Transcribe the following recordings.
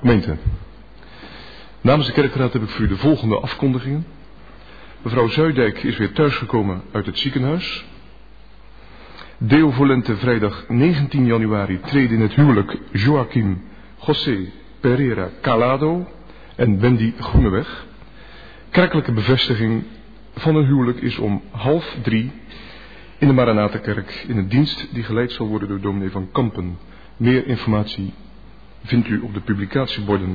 Gemeente, namens de kerkraad heb ik voor u de volgende afkondigingen. Mevrouw Zuidijk is weer thuisgekomen uit het ziekenhuis. Deo volente vrijdag 19 januari treden in het huwelijk Joachim José Pereira Calado en Wendy Groeneweg. Kerkelijke bevestiging van een huwelijk is om 2:30 in de Maranathakerk in een dienst die geleid zal worden door dominee van Kampen. Meer informatie vindt u op de publicatieborden.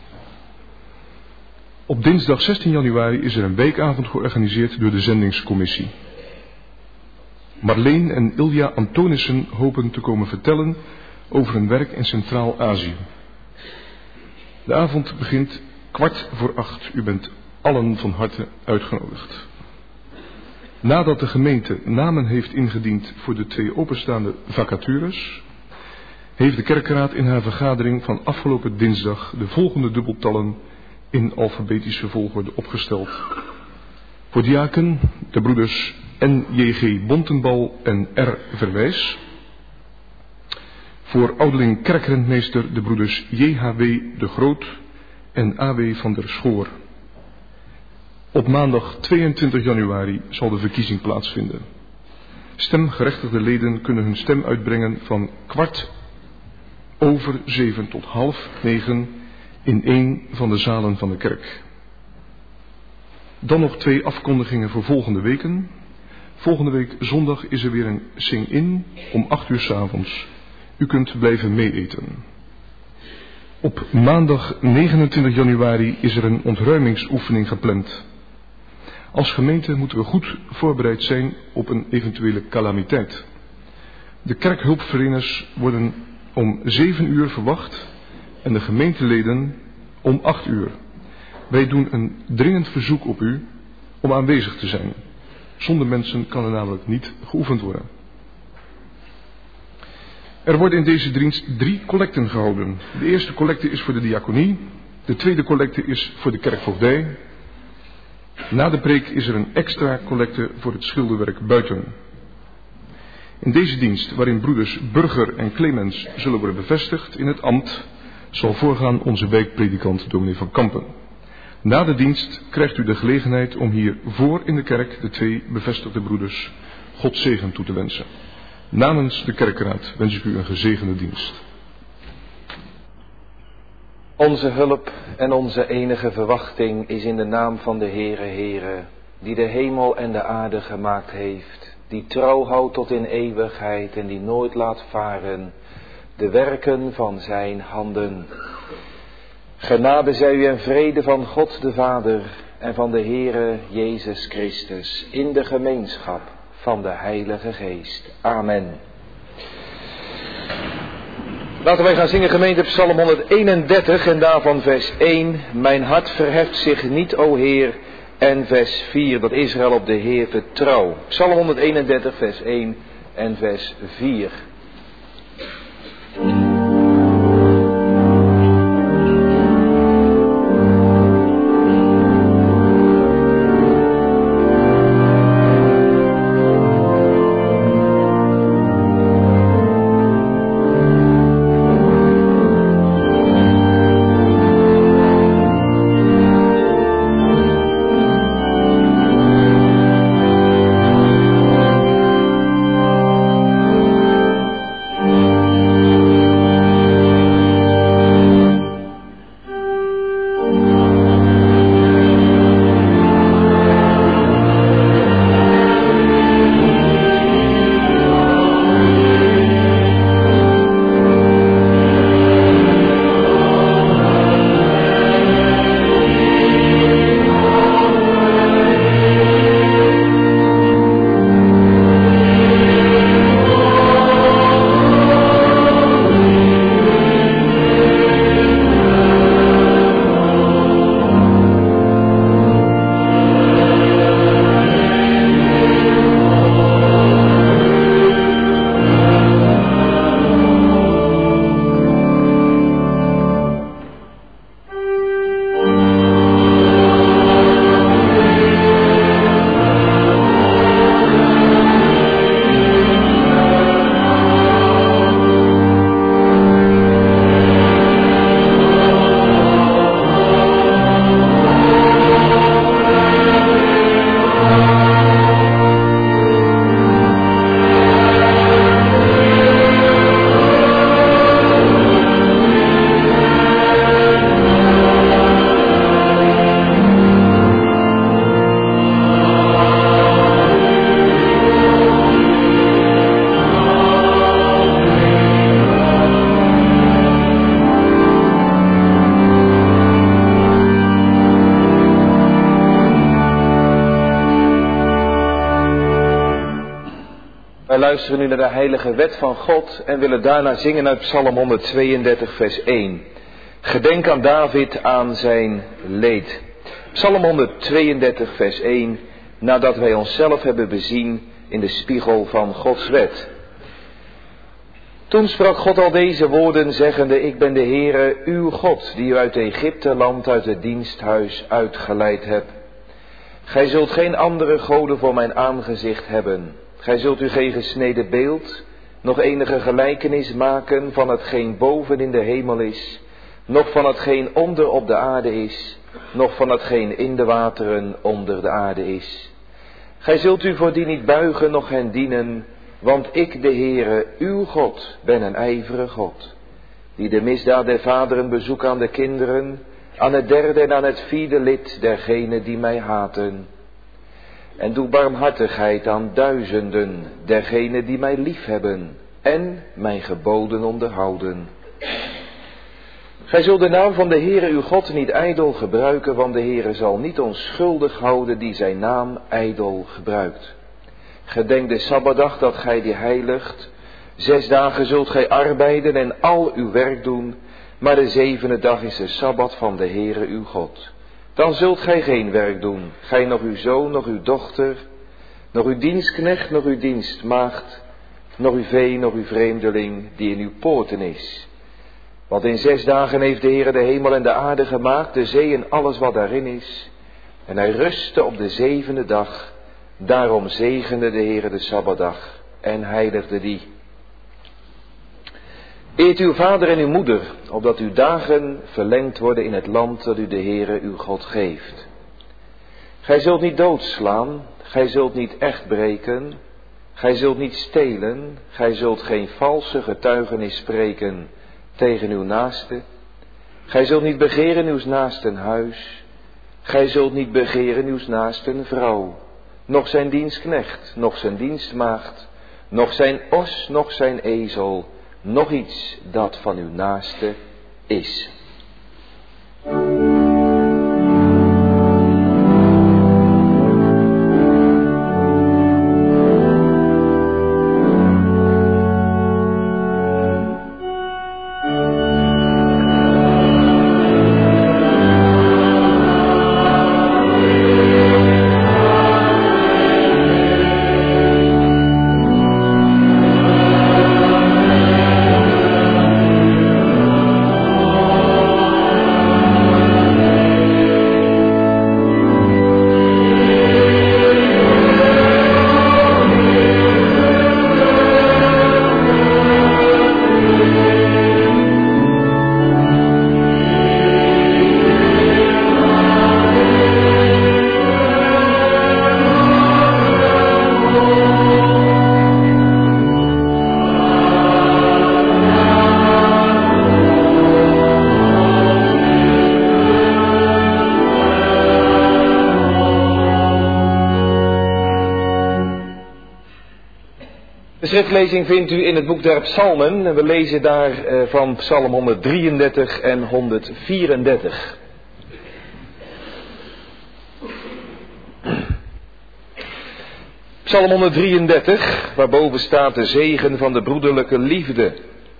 Op dinsdag 16 januari is er een weekavond georganiseerd door de zendingscommissie. Marleen en Ilja Antonissen hopen te komen vertellen over hun werk in Centraal-Azië. De avond begint 7:15. U bent allen van harte uitgenodigd. Nadat de gemeente namen heeft ingediend voor de 2 openstaande vacatures, heeft de kerkraad in haar vergadering van afgelopen dinsdag de volgende dubbeltallen in alfabetische volgorde opgesteld. Voor diaken de broeders N.J.G. Bontenbal en R. Verwijs. Voor ouderling kerkrentmeester de broeders J.H.W. de Groot en A.W. van der Schoor. Op maandag 22 januari zal de verkiezing plaatsvinden. Stemgerechtigde leden kunnen hun stem uitbrengen van 7:15 tot 8:30 in een van de zalen van de kerk. Dan nog 2 afkondigingen voor volgende weken. Volgende week zondag is er weer een sing-in om 8:00 's avonds. U kunt blijven meeeten. Op maandag 29 januari is er een ontruimingsoefening gepland. Als gemeente moeten we goed voorbereid zijn op een eventuele calamiteit. De kerkhulpverleners worden om 7:00 verwacht en de gemeenteleden om 8:00. Wij doen een dringend verzoek op u om aanwezig te zijn. Zonder mensen kan er namelijk niet geoefend worden. Er worden in deze dienst 3 collecten gehouden. De eerste collecte is voor de diaconie. De tweede collecte is voor de kerkvoogdij. Na de preek is er een extra collecte voor het schilderwerk buiten. In deze dienst, waarin broeders Burger en Clemens zullen worden bevestigd in het ambt, zal voorgaan onze wijkpredikant dominee van Kampen. Na de dienst krijgt u de gelegenheid om hier voor in de kerk de 2 bevestigde broeders God zegen toe te wensen. Namens de kerkraad wens ik u een gezegende dienst. Onze hulp en onze enige verwachting is in de naam van de Heere, die de hemel en de aarde gemaakt heeft, die trouw houdt tot in eeuwigheid en die nooit laat varen de werken van zijn handen. Genade zij u en vrede van God de Vader en van de Heere Jezus Christus in de gemeenschap van de Heilige Geest. Amen. Laten wij gaan zingen, gemeente, Psalm 131 en daarvan vers 1. Mijn hart verheft zich niet, o Heer. En vers 4, dat Israël op de Heer vertrouw. Psalm 131 vers 1 en vers 4. luisteren nu naar de heilige wet van God en willen daarna zingen uit Psalm 132 vers 1. Gedenk aan David aan zijn leed. Psalm 132 vers 1, nadat wij onszelf hebben bezien in de spiegel van Gods wet. Toen sprak God al deze woorden, zeggende: Ik ben de Heere, uw God, die u uit Egypte-land, uit het diensthuis uitgeleid heb. Gij zult geen andere goden voor mijn aangezicht hebben. Gij zult u geen gesneden beeld, nog enige gelijkenis maken van hetgeen boven in de hemel is, noch van hetgeen onder op de aarde is, noch van hetgeen in de wateren onder de aarde is. Gij zult u voor die niet buigen, noch hen dienen, want ik, de Heere, uw God, ben een ijvere God, die de misdaad der vaderen bezoekt aan de kinderen, aan het derde en aan het vierde lid dergenen die mij haten. En doe barmhartigheid aan duizenden dergenen die mij liefhebben en mijn geboden onderhouden. Gij zult de naam van de Heere uw God niet ijdel gebruiken, want de Heere zal niet onschuldig houden die zijn naam ijdel gebruikt. Gedenk de Sabbatdag dat gij die heiligt. 6 dagen zult gij arbeiden en al uw werk doen, maar de 7e dag is de Sabbat van de Heere uw God. Dan zult gij geen werk doen, gij nog uw zoon, nog uw dochter, nog uw dienstknecht, nog uw dienstmaagd, nog uw vee, nog uw vreemdeling die in uw poorten is. Want in 6 dagen heeft de Heere de hemel en de aarde gemaakt, de zee en alles wat daarin is. En hij rustte op de 7e dag. Daarom zegende de Heere de Sabbatdag en heiligde die. Eert uw vader en uw moeder, opdat uw dagen verlengd worden in het land dat u de Heere uw God geeft. Gij zult niet doodslaan, gij zult niet echt breken, gij zult niet stelen, gij zult geen valse getuigenis spreken tegen uw naaste. Gij zult niet begeren uws naasten huis, gij zult niet begeren uws naasten vrouw, noch zijn dienstknecht, noch zijn dienstmaagd, noch zijn os, noch zijn ezel, nog iets dat van uw naaste is. De schriftlezing vindt u in het boek der Psalmen en we lezen daar van Psalm 133 en 134. Psalm 133, waarboven staat de zegen van de broederlijke liefde.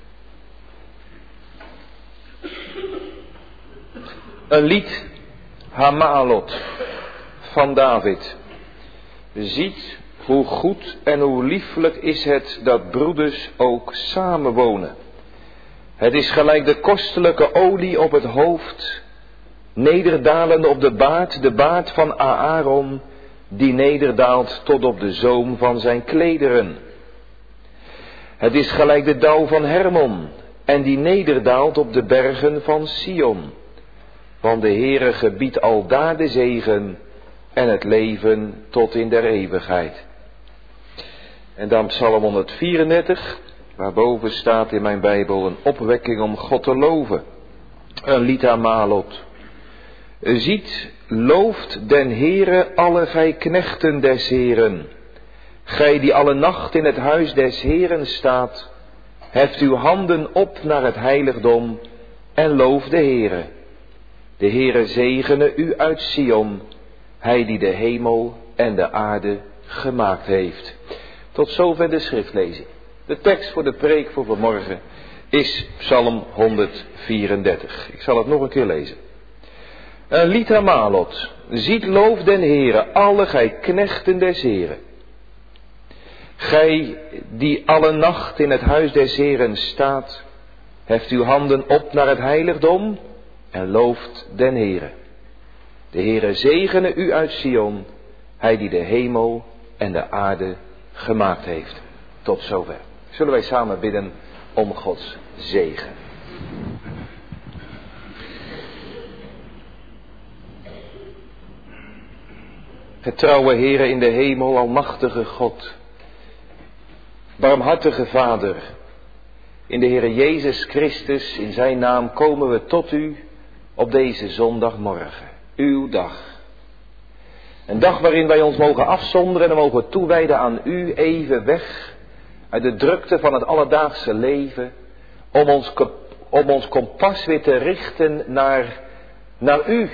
Een lied, Hamalot, van David. Ziet hoe goed en hoe lieflijk is het dat broeders ook samenwonen. Het is gelijk de kostelijke olie op het hoofd, nederdalende op de baard van Aaron, die nederdaalt tot op de zoom van zijn klederen. Het is gelijk de dauw van Hermon, en die nederdaalt op de bergen van Sion. Want de Heere gebiedt aldaar de zegen en het leven tot in der eeuwigheid. En dan Psalm 134, waarboven staat in mijn Bijbel een opwekking om God te loven. Een lied aan Malot. Ziet, looft den Heere alle gij knechten des Heeren. Gij die alle nacht in het huis des Heeren staat, heft uw handen op naar het heiligdom en loof de Heere. De Heere zegene u uit Sion, hij die de hemel en de aarde gemaakt heeft. Tot zover de schriftlezing. De tekst voor de preek voor vanmorgen is Psalm 134. Ik zal het nog een keer lezen. Een lied aan Malot. Ziet loof den Heere, alle gij knechten des Heeren. Gij die alle nacht in het huis des Heeren staat, heft uw handen op naar het heiligdom en looft den Heere. De Heere zegene u uit Sion, hij die de hemel en de aarde gemaakt heeft. Tot zover. Zullen wij samen bidden om Gods zegen. Getrouwe Heere in de hemel, almachtige God, barmhartige Vader, in de Heere Jezus Christus, in zijn naam komen we tot u op deze zondagmorgen, uw dag. Een dag waarin wij ons mogen afzonderen en mogen toewijden aan u, even weg uit de drukte van het alledaagse leven, om ons kompas weer te richten naar u.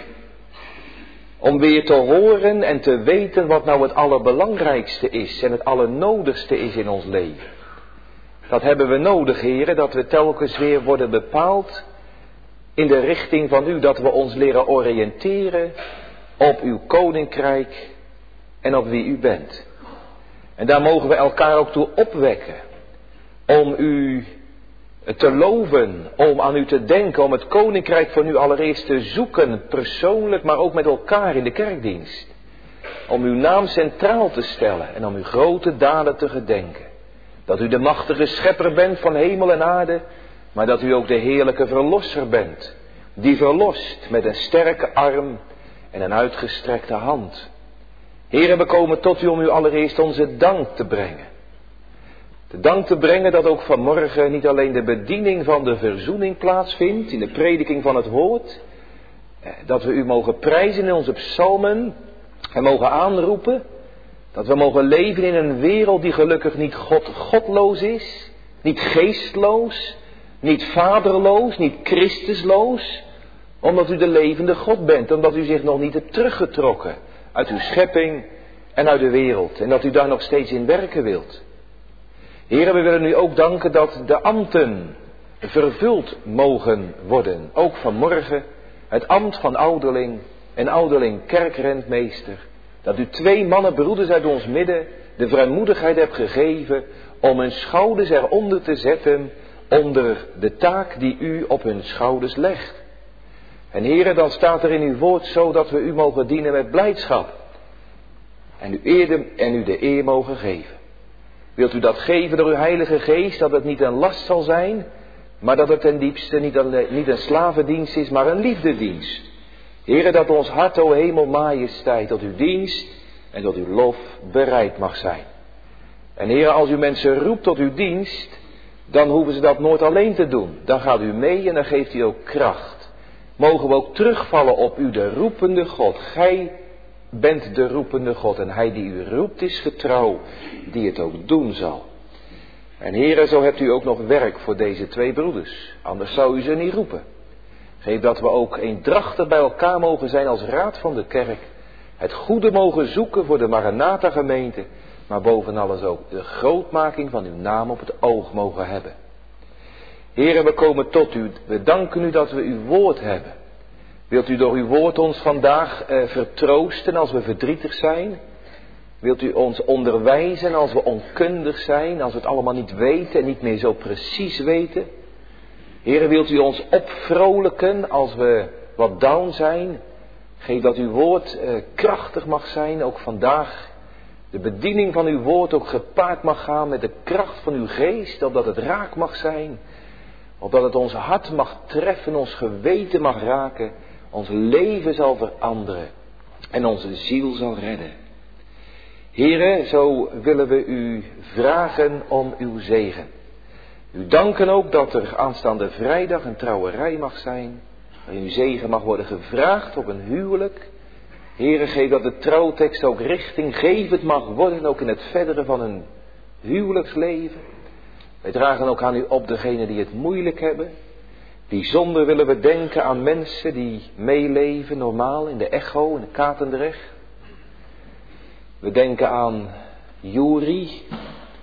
Om weer te horen en te weten wat nou het allerbelangrijkste is en het allernodigste is in ons leven. Dat hebben we nodig, Heere, dat we telkens weer worden bepaald in de richting van u, dat we ons leren oriënteren op uw koninkrijk en op wie u bent. En daar mogen we elkaar ook toe opwekken om u te loven, om aan u te denken, om het koninkrijk van u allereerst te zoeken, persoonlijk, maar ook met elkaar in de kerkdienst. Om uw naam centraal te stellen en om uw grote daden te gedenken. Dat u de machtige schepper bent van hemel en aarde, maar dat u ook de heerlijke verlosser bent. Die verlost met een sterke arm en een uitgestrekte hand. Heere, we komen tot u om u allereerst onze dank te brengen. De dank te brengen dat ook vanmorgen niet alleen de bediening van de verzoening plaatsvindt in de prediking van het woord. Dat we u mogen prijzen in onze psalmen en mogen aanroepen. Dat we mogen leven in een wereld die gelukkig niet godloos is. Niet geestloos, niet vaderloos, niet Christusloos. Omdat u de levende God bent, omdat u zich nog niet hebt teruggetrokken uit uw schepping en uit de wereld. En dat u daar nog steeds in werken wilt. Heren, we willen u ook danken dat de ambten vervuld mogen worden. Ook vanmorgen het ambt van ouderling en ouderling kerkrentmeester. Dat u 2 mannen, broeders uit ons midden, de vrijmoedigheid hebt gegeven om hun schouders eronder te zetten onder de taak die u op hun schouders legt. En heren, dan staat er in uw woord zo dat we u mogen dienen met blijdschap. En u de eer mogen geven. Wilt u dat geven door uw Heilige Geest, dat het niet een last zal zijn, maar dat het ten diepste niet een slavendienst is, maar een liefdedienst. Heere, dat ons hart, o hemel majesteit, tot uw dienst en tot uw lof bereid mag zijn. En Heere, als u mensen roept tot uw dienst, dan hoeven ze dat nooit alleen te doen. Dan gaat u mee en dan geeft u ook kracht. Mogen we ook terugvallen op u, de roepende God. Gij bent de roepende God en hij die u roept is getrouw, die het ook doen zal. En Heere, zo hebt u ook nog werk voor deze 2 broeders, anders zou u ze niet roepen. Geef dat we ook eendrachtig bij elkaar mogen zijn als raad van de kerk, het goede mogen zoeken voor de Maranatha gemeente, maar boven alles ook de grootmaking van uw naam op het oog mogen hebben. Heere, we komen tot u, we danken u dat we uw woord hebben. Wilt u door uw woord ons vandaag vertroosten als we verdrietig zijn? Wilt u ons onderwijzen als we onkundig zijn, als we het allemaal niet weten en niet meer zo precies weten? Heere, wilt u ons opvrolijken als we wat down zijn? Geef dat uw woord krachtig mag zijn, ook vandaag. De bediening van uw woord ook gepaard mag gaan met de kracht van uw geest, opdat het raak mag zijn. Opdat het ons hart mag treffen, ons geweten mag raken, ons leven zal veranderen en onze ziel zal redden. Heere, zo willen we u vragen om uw zegen. U danken ook dat er aanstaande vrijdag een trouwerij mag zijn, waarin uw zegen mag worden gevraagd op een huwelijk. Heere, geef dat de trouwtekst ook richtinggevend mag worden, ook in het verdere van een huwelijksleven. Wij dragen ook aan u op degenen die het moeilijk hebben. Bijzonder willen we denken aan mensen die meeleven normaal in de Echo, in de Katendrecht. We denken aan Juri,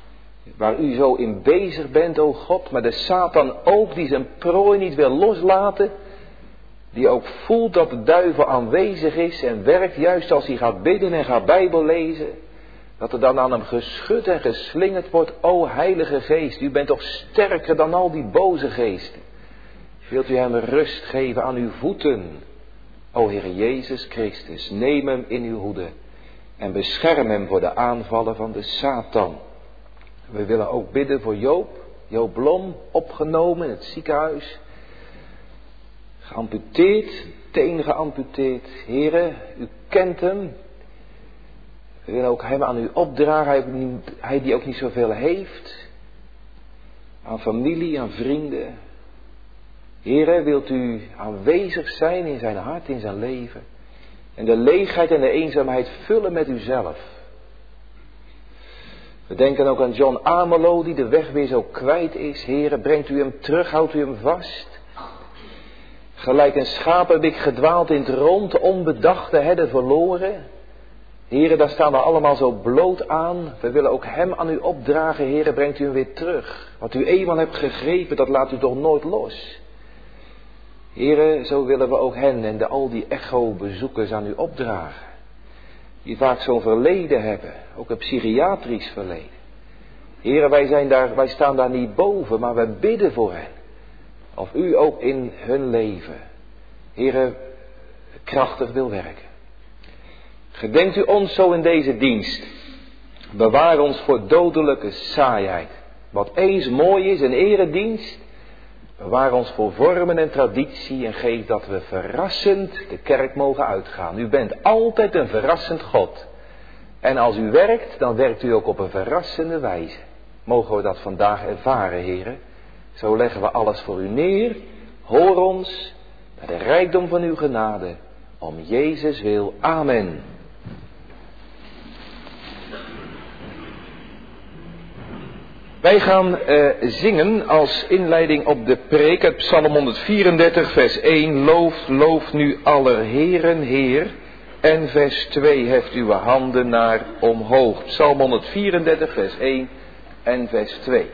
Waar u zo in bezig bent, o God, maar de Satan ook die zijn prooi niet wil loslaten. Die ook voelt dat de duivel aanwezig is en werkt juist als hij gaat bidden en gaat Bijbel lezen. Dat er dan aan hem geschud en geslingerd wordt, o Heilige Geest, u bent toch sterker dan al die boze geesten. Wilt u hem rust geven aan uw voeten, o Heer Jezus Christus, neem hem in uw hoede en bescherm hem voor de aanvallen van de Satan. We willen ook bidden voor Joop Blom, opgenomen in het ziekenhuis. Geamputeerd, teen geamputeerd. Here, u kent hem. We willen ook hem aan u opdragen, hij die ook niet zoveel heeft. Aan familie, aan vrienden. Here, wilt u aanwezig zijn in zijn hart, in zijn leven. En de leegheid en de eenzaamheid vullen met uzelf. We denken ook aan John Amelo, die de weg weer zo kwijt is. Here, brengt u hem terug, houdt u hem vast. Gelijk een schaap heb ik gedwaald in het rond, onbedachte herder verloren. Here, daar staan we allemaal zo bloot aan. We willen ook hem aan u opdragen. Here, brengt u hem weer terug. Wat u eenmaal hebt gegrepen, dat laat u toch nooit los. Here, zo willen we ook hen en al die echo-bezoekers aan u opdragen. Die vaak zo'n verleden hebben, ook een psychiatrisch verleden. Here, wij staan daar niet boven, maar wij bidden voor hen. Of u ook in hun leven, Here, krachtig wil werken. Gedenkt u ons zo in deze dienst. Bewaar ons voor dodelijke saaiheid. Wat eens mooi is, een eredienst. Bewaar ons voor vormen en traditie en geef dat we verrassend de kerk mogen uitgaan. U bent altijd een verrassend God. En als u werkt, dan werkt u ook op een verrassende wijze. Mogen we dat vandaag ervaren, heren. Zo leggen we alles voor u neer. Hoor ons naar de rijkdom van uw genade. Om Jezus wil. Amen. Wij gaan zingen als inleiding op de preek uit Psalm 134 vers 1. Looft nu aller Heren Heer. En vers 2, heft uw handen naar omhoog. Psalm 134 vers 1 en vers 2.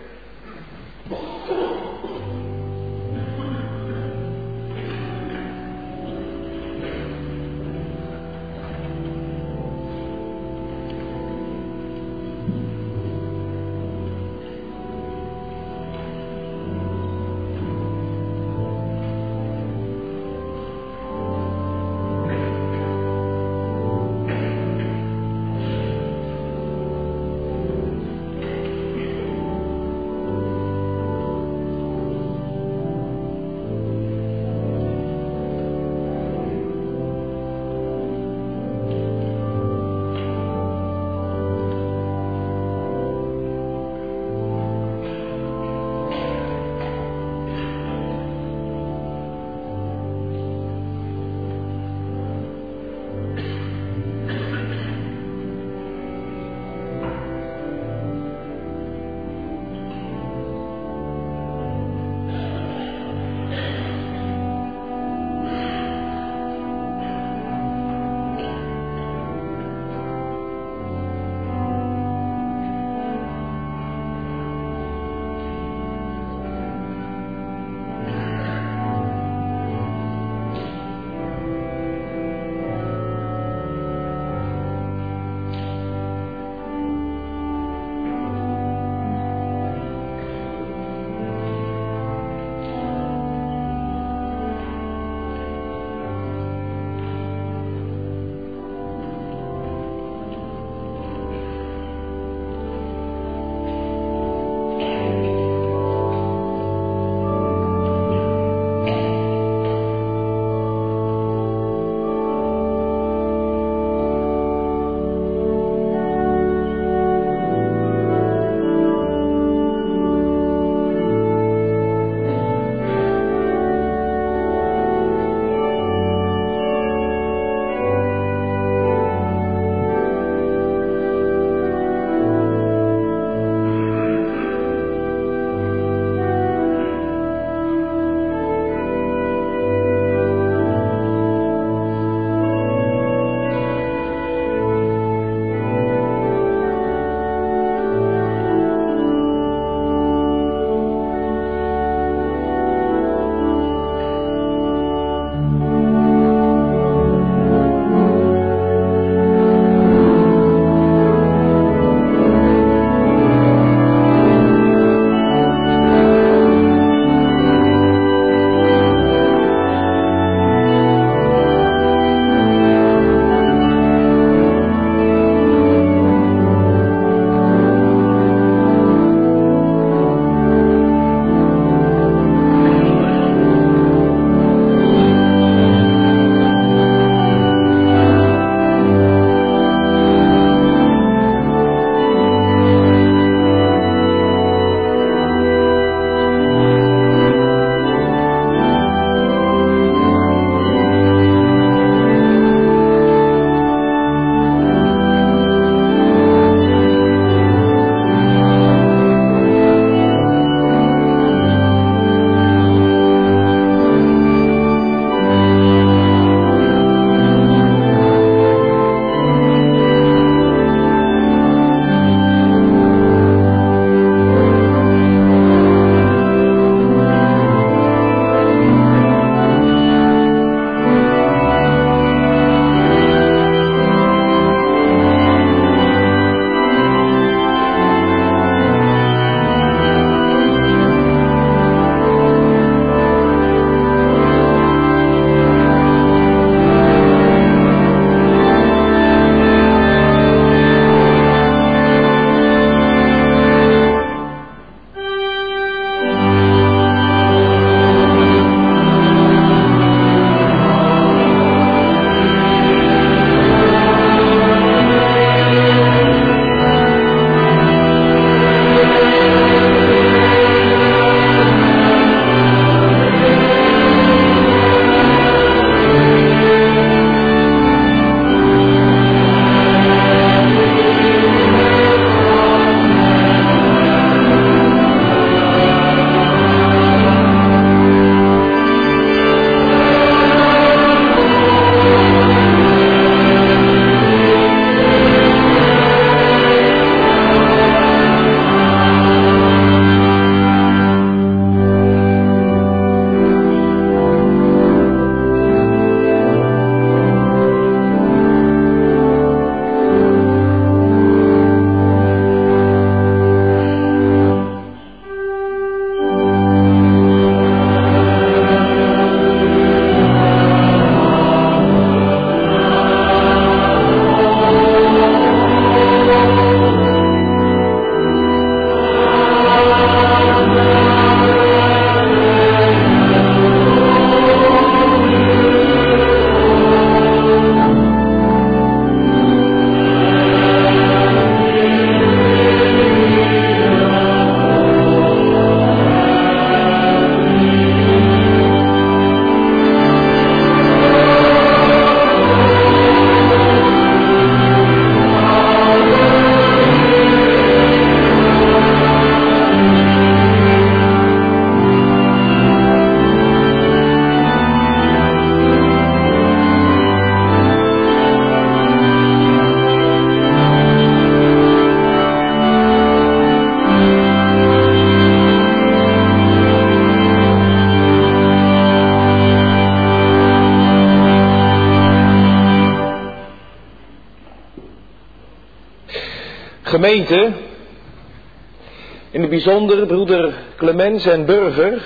Gemeente, in het bijzonder broeder Clemens en Burger.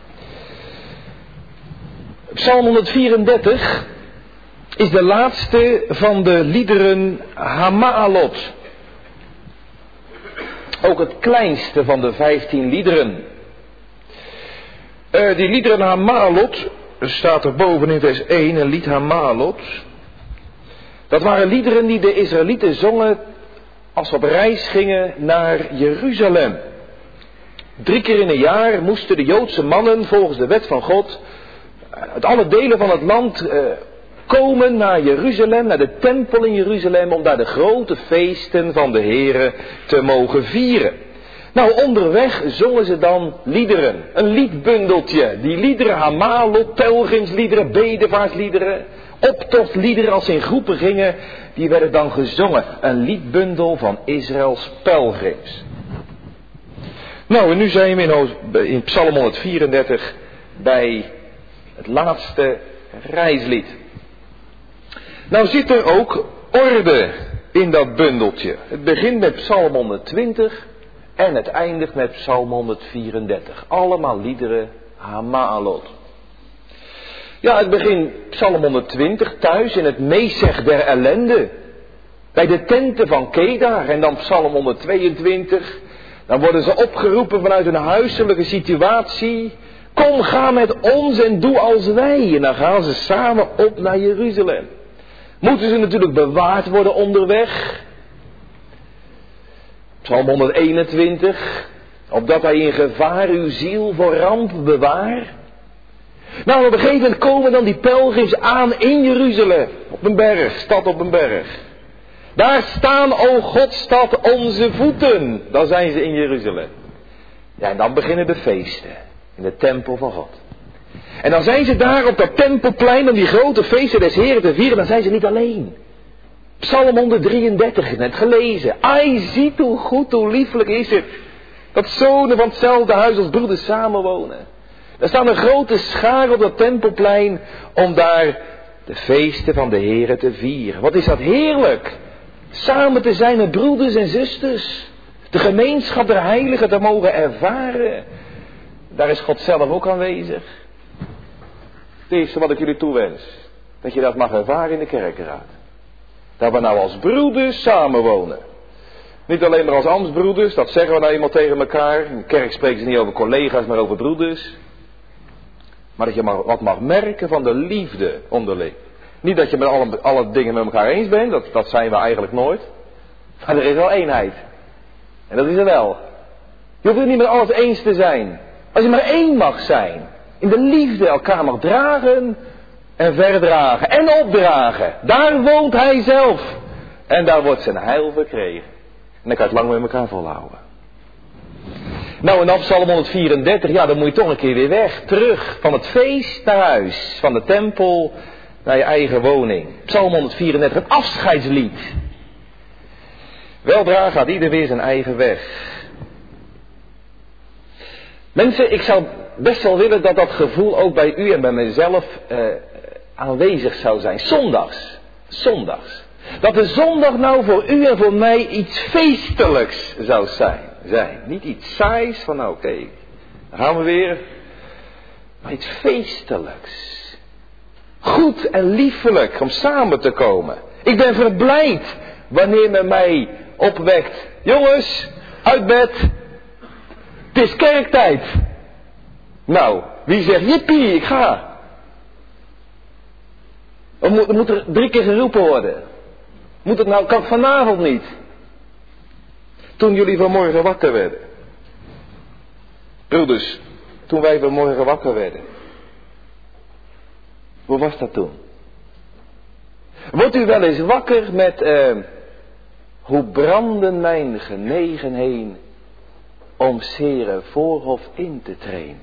Psalm 134 is de laatste van de liederen Hamaalot. Ook het kleinste van de 15 liederen. Die liederen Hamaalot, staat er boven in vers 1, een lied Hamaalot. Dat waren liederen die de Israëlieten zongen als ze op reis gingen naar Jeruzalem. 3 keer in een jaar moesten de Joodse mannen volgens de wet van God uit alle delen van het land komen naar Jeruzalem, naar de tempel in Jeruzalem, om daar de grote feesten van de Here te mogen vieren. Nou, onderweg zongen ze dan liederen, een liedbundeltje. Die liederen, Hamaalot, pelgrimsliederen, bedevaartsliederen, optochtliederen als ze in groepen gingen, die werden dan gezongen. Een liedbundel van Israëls pelgrims. Nou, en nu zijn we in Psalm 134 bij het laatste reislied. Nou zit er ook orde in dat bundeltje. Het begint met Psalm 120 en het eindigt met Psalm 134. Allemaal liederen Hamaalot. Ja, het begint Psalm 120 thuis in het Mesech der ellende. Bij de tenten van Kedar. En dan Psalm 122. Dan worden ze opgeroepen vanuit hun huiselijke situatie. Kom, ga met ons en doe als wij. En dan gaan ze samen op naar Jeruzalem. Moeten ze natuurlijk bewaard worden onderweg. Psalm 121. Opdat hij in gevaar uw ziel voor ramp bewaar. Nou, op een gegeven moment komen dan die pelgrims aan in Jeruzalem. Op een berg, stad op een berg. Daar staan, o Godstad, onze voeten. Dan zijn ze in Jeruzalem. Ja, en dan beginnen de feesten. In de tempel van God. En dan zijn ze daar op dat tempelplein om die grote feesten des Heren te vieren. Dan zijn ze niet alleen. Psalm 133, net gelezen. Ai, ziet hoe goed, hoe lieflijk is het. Dat zonen van hetzelfde huis als broeders samenwonen. Er staan een grote schaar op dat tempelplein om daar de feesten van de Heren te vieren. Wat is dat heerlijk. Samen te zijn met broeders en zusters. De gemeenschap der heiligen te mogen ervaren. Daar is God zelf ook aanwezig. Het eerste wat ik jullie toewens. Dat je dat mag ervaren in de kerkenraad. Dat we nou als broeders samenwonen. Niet alleen maar als ambtsbroeders. Dat zeggen we nou eenmaal tegen elkaar. In de kerk spreken ze niet over collega's maar over broeders. Maar dat je wat mag merken van de liefde onderling. Niet dat je met alle dingen met elkaar eens bent. Dat zijn we eigenlijk nooit. Maar er is wel eenheid. En dat is er wel. Je hoeft het niet met alles eens te zijn. Als je maar één mag zijn. In de liefde elkaar mag dragen. En verdragen. En opdragen. Daar woont hij zelf. En daar wordt zijn heil verkregen. En dan kan je het lang met elkaar volhouden. Nou, en dan Psalm 134. Ja, dan moet je toch een keer weer weg. Terug. Van het feest naar huis. Van de tempel naar je eigen woning. Psalm 134. Het afscheidslied. Weldra gaat ieder weer zijn eigen weg. Mensen, ik zou best wel willen dat dat gevoel ook bij u en bij mezelf aanwezig zou zijn. Zondags. Dat de zondag nou voor u en voor mij iets feestelijks zou zijn. Niet iets saais van nou oké, dan gaan we weer. Maar iets feestelijks. Goed en liefelijk om samen te komen. Ik ben verblijd wanneer men mij opwekt. Jongens, uit bed. Het is kerktijd. Nou, wie zegt jippie, ik ga. Of moet er 3 keer geroepen worden? Moet het nou, kan het vanavond niet? Toen jullie vanmorgen wakker werden. Broeders, toen wij vanmorgen wakker werden. Hoe was dat toen? Wordt u wel eens wakker met hoe branden mijn genegen heen om 's Heren voorhof in te trainen?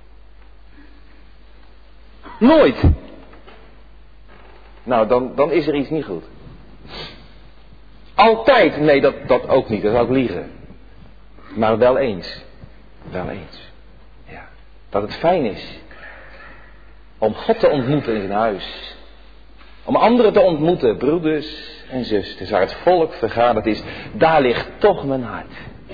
Nooit. Nou, dan is er iets niet goed. Altijd, nee, dat ook niet, dat zou ik liegen. Maar wel eens. Ja. Dat het fijn is om God te ontmoeten in zijn huis. Om anderen te ontmoeten, broeders en zusters, waar het volk vergaderd is, daar ligt toch mijn hart.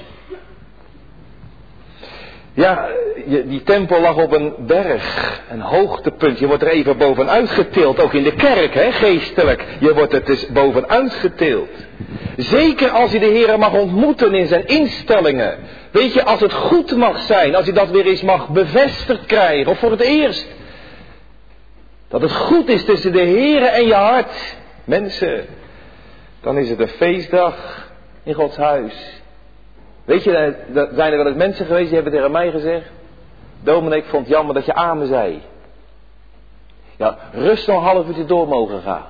Ja, die tempel lag op een berg, een hoogtepunt. Je wordt er even bovenuit getild, ook in de kerk, hè, geestelijk. Je wordt er dus bovenuit getild. Zeker als je de Heer mag ontmoeten in zijn instellingen. Weet je, als het goed mag zijn, als je dat weer eens mag bevestigd krijgen, of voor het eerst. Dat het goed is tussen de Heer en je hart. Mensen, dan is het een feestdag in Gods huis. Weet je, er zijn er wel eens mensen geweest die hebben tegen mij gezegd: dominee, ik vond het jammer dat je amen zei. Ja, rust nog een half uurtje door mogen gaan.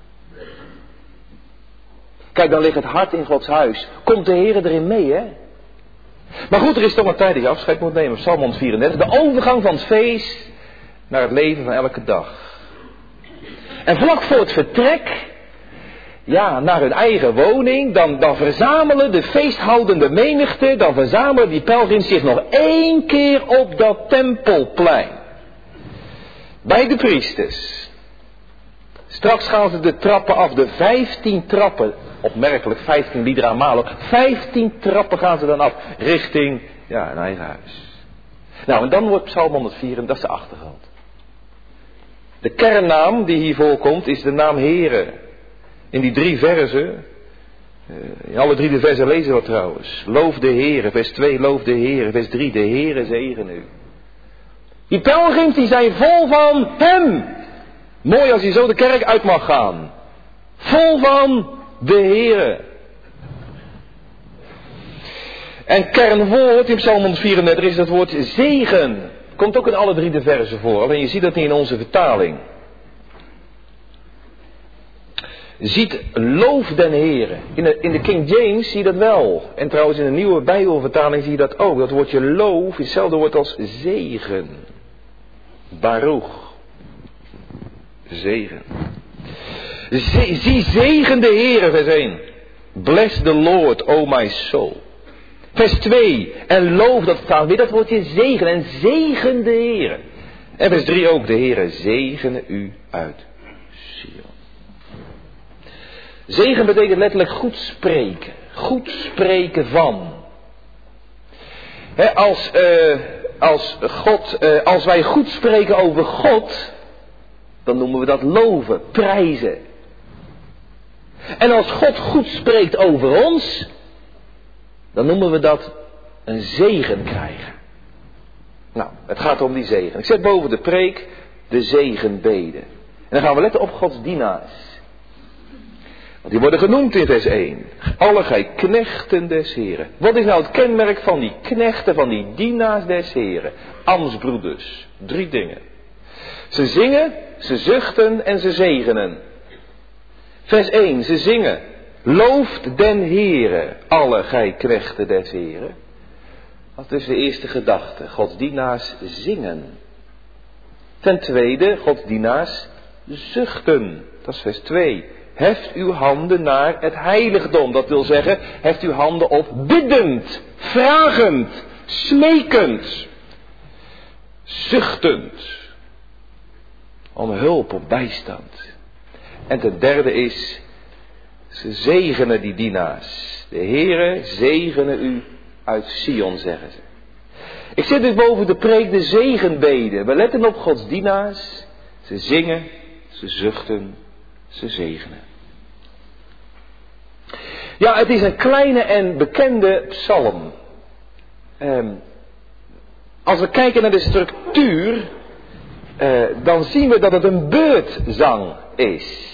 Kijk, dan ligt het hart in Gods huis. Komt de Heer erin mee, hè? Maar goed, er is toch een tijd dat je afscheid moet nemen. Psalm 134. De overgang van het feest naar het leven van elke dag. En vlak voor het vertrek, ja, naar hun eigen woning, dan verzamelen de feesthoudende menigte, dan verzamelen die pelgrims zich nog 1 keer op dat tempelplein. Bij de priesters. Straks gaan ze de trappen af, de 15 trappen, opmerkelijk 15 liederen aan malen, 15 trappen gaan ze dan af, richting, ja, hun eigen huis. Nou, en dan wordt Psalm 104, dat is de achtergrond. De kernnaam die hier voorkomt is de naam Heere. In die 3 verzen, in alle 3 de verzen lezen we trouwens. Loof de Heere, vers 2, loof de Heere, vers 3, de Heere zegen u. Die pelgrims die zijn vol van hem. Mooi als je zo de kerk uit mag gaan. Vol van de Heere. En kernwoord in Psalm 134 is het woord zegen. Komt ook in alle 3 de verzen voor, alleen je ziet dat niet in onze vertaling. Ziet, loof den Heere. In de King James zie je dat wel. En trouwens in de nieuwe Bijbelvertaling zie je dat ook. Dat woordje loof is hetzelfde woord als zegen. Baruch. Zegen. Zie zegen de Heere, vers 1. Bless the Lord, O my soul. Vers 2. En loof, dat staat weer dat woordje zegen. En zegen de Heere. En vers 3 ook. De Heere zegene u uit Sion. Zegen betekent letterlijk goed spreken. Goed spreken van. Als wij goed spreken over God, dan noemen we dat loven, prijzen. En als God goed spreekt over ons, dan noemen we dat een zegen krijgen. Nou, het gaat om die zegen. Ik zet boven de preek de zegenbeden. En dan gaan we letten op Gods dienaars. Want die worden genoemd in vers 1. Alle gij knechten des Heren. Wat is nou het kenmerk van die knechten, van die dienaars des Heren? Ambtsbroeders. 3 dingen. Ze zingen, ze zuchten en ze zegenen. Vers 1, ze zingen. Looft den Heere, alle gij knechten des Heren. Dat is de eerste gedachte. Gods dienaars zingen. Ten tweede, Gods dienaars zuchten. Dat is vers 2. Heft uw handen naar het heiligdom. Dat wil zeggen, heft uw handen op biddend, vragend, smekend, zuchtend. Om hulp, om bijstand. En ten derde is, ze zegenen die dienaars. De Heere zegene u uit Sion, zeggen ze. Ik zit dus boven de preek de zegenbeden. We letten op Gods dienaars. Ze zingen, ze zuchten, ze zegenen. Ja, het is een kleine en bekende psalm. Als we kijken naar de structuur, dan zien we dat het een beurtzang is.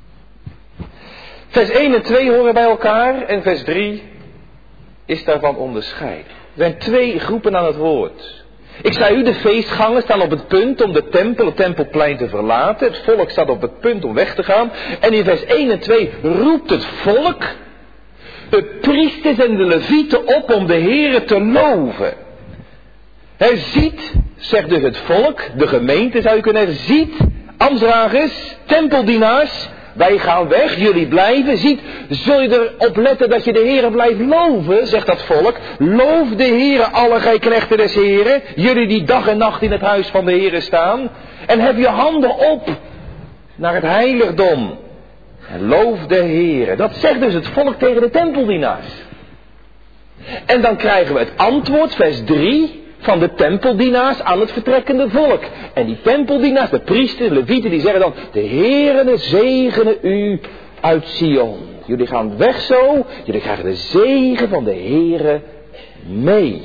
Vers 1 en 2 horen bij elkaar en vers 3 is daarvan onderscheiden. Er zijn 2 groepen aan het woord. Ik zei u, de feestgangers staan op het punt om het tempelplein te verlaten. Het volk staat op het punt om weg te gaan. En in vers 1 en 2 roept het volk de priesters en de levieten op om de Heere te loven. Hij ziet, zegt dus het volk, de gemeente zou je kunnen zeggen, ziet, ambtsdragers, tempeldienaars, wij gaan weg, jullie blijven. Ziet, zul je erop letten dat je de Heere blijft loven, zegt dat volk. Loof de Heere, alle gij knechten des Heeren, jullie die dag en nacht in het huis van de Heere staan. En heb je handen op naar het heiligdom. En loof de Heere. Dat zegt dus het volk tegen de tempeldienaars. En dan krijgen we het antwoord, vers 3, van de tempeldienaars aan het vertrekkende volk. En die tempeldienaars, de priesters, de levieten, die zeggen dan: de Heere zegene u uit Sion. Jullie gaan weg zo, jullie krijgen de zegen van de Heere mee.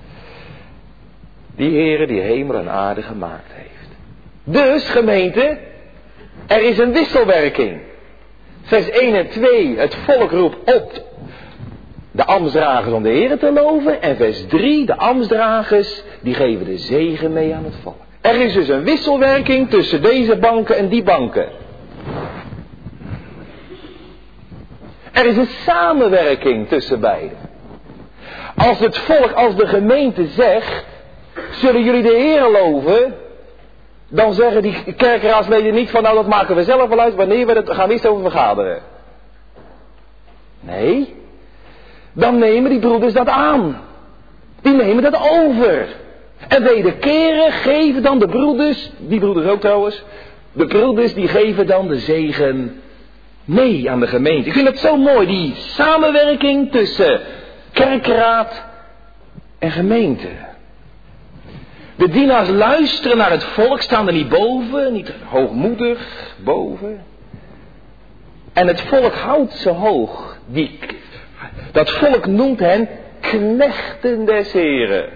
Die Heere die hemel en aarde gemaakt heeft. Dus, gemeente, er is een wisselwerking. Vers 1 en 2, het volk roept op de ambtsdragers om de Heere te loven. En vers 3, de ambtsdragers, die geven de zegen mee aan het volk. Er is dus een wisselwerking tussen deze banken en die banken. Er is een samenwerking tussen beiden. Als het volk, als de gemeente zegt: zullen jullie de Heere loven? Dan zeggen die kerkraadsleden niet van: nou, dat maken we zelf wel uit, wanneer we het gaan we eerst over vergaderen. Nee, dan nemen die broeders dat aan. Die nemen dat over. En wederkeren geven dan de broeders, die broeders ook trouwens, de broeders die geven dan de zegen mee aan de gemeente. Ik vind het zo mooi, die samenwerking tussen kerkraad en gemeente. De dienaars luisteren naar het volk, staan er niet boven, niet hoogmoedig boven. En het volk houdt ze hoog. Dat volk noemt hen knechten des Heren.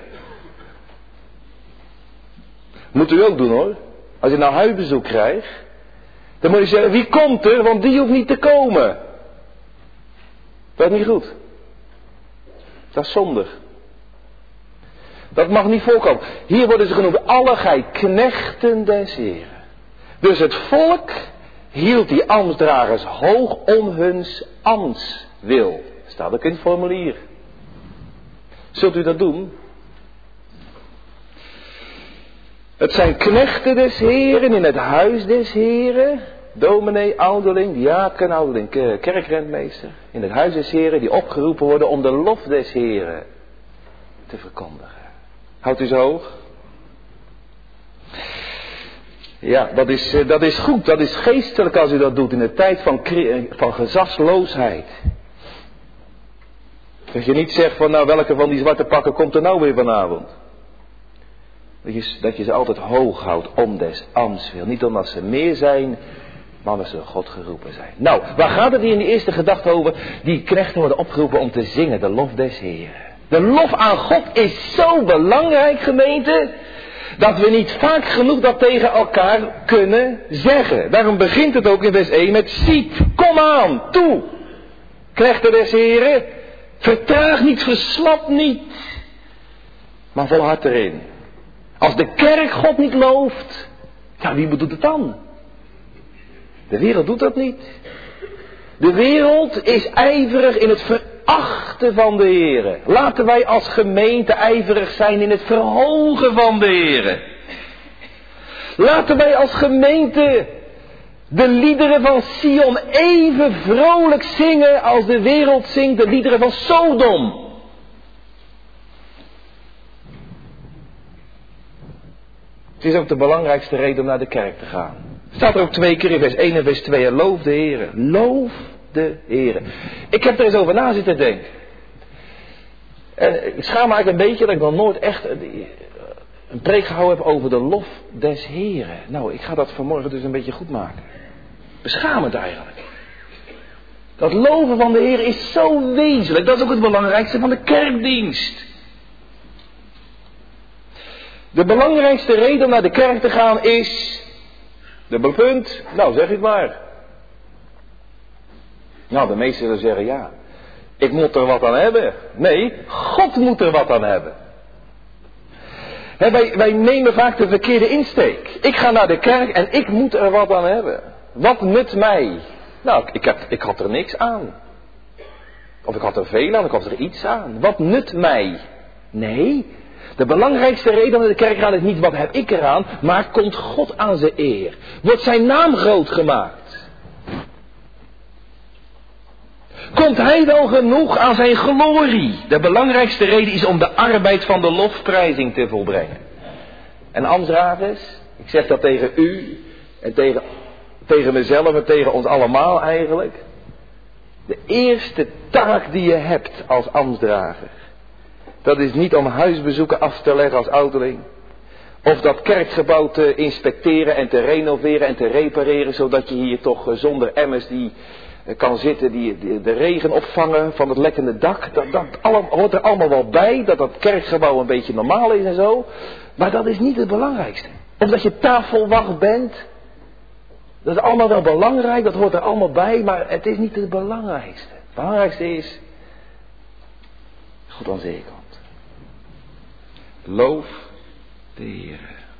Moet u ook doen hoor. Als je nou huisbezoek krijgt, dan moet je zeggen: wie komt er, want die hoeft niet te komen. Dat is niet goed. Dat is zondig. Dat mag niet voorkomen. Hier worden ze genoemd: alle gij knechten des Heren. Dus het volk hield die ambtsdragers hoog om huns ambtswil. Staat ook in het formulier. Zult u dat doen? Het zijn knechten des Heren in het huis des Heren. Dominee, ouderling, diaken, ouderling, kerkrentmeester. In het huis des Heren, die opgeroepen worden om de lof des Heren te verkondigen. Houdt u zo hoog? Ja, dat is goed. Dat is geestelijk als u dat doet in de tijd van gezagsloosheid. Dat je niet zegt van: nou, welke van die zwarte pakken komt er nou weer vanavond? Dat je ze altijd hoog houdt om des ambts wil. Niet omdat ze meer zijn, maar omdat ze door God geroepen zijn. Nou, waar gaat het hier in de eerste gedachte over? Die knechten worden opgeroepen om te zingen, de lof des Heren. De lof aan God is zo belangrijk, gemeente, dat we niet vaak genoeg dat tegen elkaar kunnen zeggen. Daarom begint het ook in vers 1 met: ziet, kom aan, toe. Knechten des Heren, vertraag niet, verslap niet, maar volhard erin. Als de kerk God niet looft, ja, wie doet het dan? De wereld doet dat niet. De wereld is ijverig in het verachten van de Heere. Laten wij als gemeente ijverig zijn in het verhogen van de Heere. Laten wij als gemeente de liederen van Sion even vrolijk zingen als de wereld zingt de liederen van Sodom. Het is ook de belangrijkste reden om naar de kerk te gaan. Staat er ook 2 keer in vers 1 en vers 2. Loof de Heere. Loof de Heere. Ik heb er eens over na zitten denken. En ik schaam me eigenlijk een beetje dat ik nog nooit echt een preek gehouden heb over de lof des Heeren. Nou, ik ga dat vanmorgen dus een beetje goed maken. Beschamend eigenlijk. Dat loven van de Heer is zo wezenlijk. Dat is ook het belangrijkste van de kerkdienst. De belangrijkste reden om naar de kerk te gaan is... Dubbel punt. Nou, zeg het maar. Nou, de meesten zullen zeggen, ja, ik moet er wat aan hebben. Nee, God moet er wat aan hebben. Wij nemen vaak de verkeerde insteek. Ik ga naar de kerk en ik moet er wat aan hebben. Wat nut mij? Nou, ik had er niks aan. Of ik had er veel aan, ik had er iets aan. Wat nut mij? Nee, de belangrijkste reden om naar de kerk te gaan is niet wat heb ik eraan, maar komt God aan zijn eer. Wordt zijn naam groot gemaakt. Komt hij wel genoeg aan zijn glorie? De belangrijkste reden is om de arbeid van de lofprijzing te volbrengen. En ambtsdragers, ik zeg dat tegen u en tegen Tegen mezelf en tegen ons allemaal eigenlijk. De eerste taak die je hebt als ambtsdrager. Dat is niet om huisbezoeken af te leggen als ouderling. Of dat kerkgebouw te inspecteren en te renoveren en te repareren. Zodat je hier toch zonder emmers die kan zitten die de regen opvangen van het lekkende dak. Dat hoort er allemaal wel bij. Dat kerkgebouw een beetje normaal is en zo. Maar dat is niet het belangrijkste. Of dat je tafelwacht bent. Dat is allemaal wel belangrijk. Dat hoort er allemaal bij. Maar het is niet het belangrijkste. Het belangrijkste is God aan zee komt. Loof de Heer.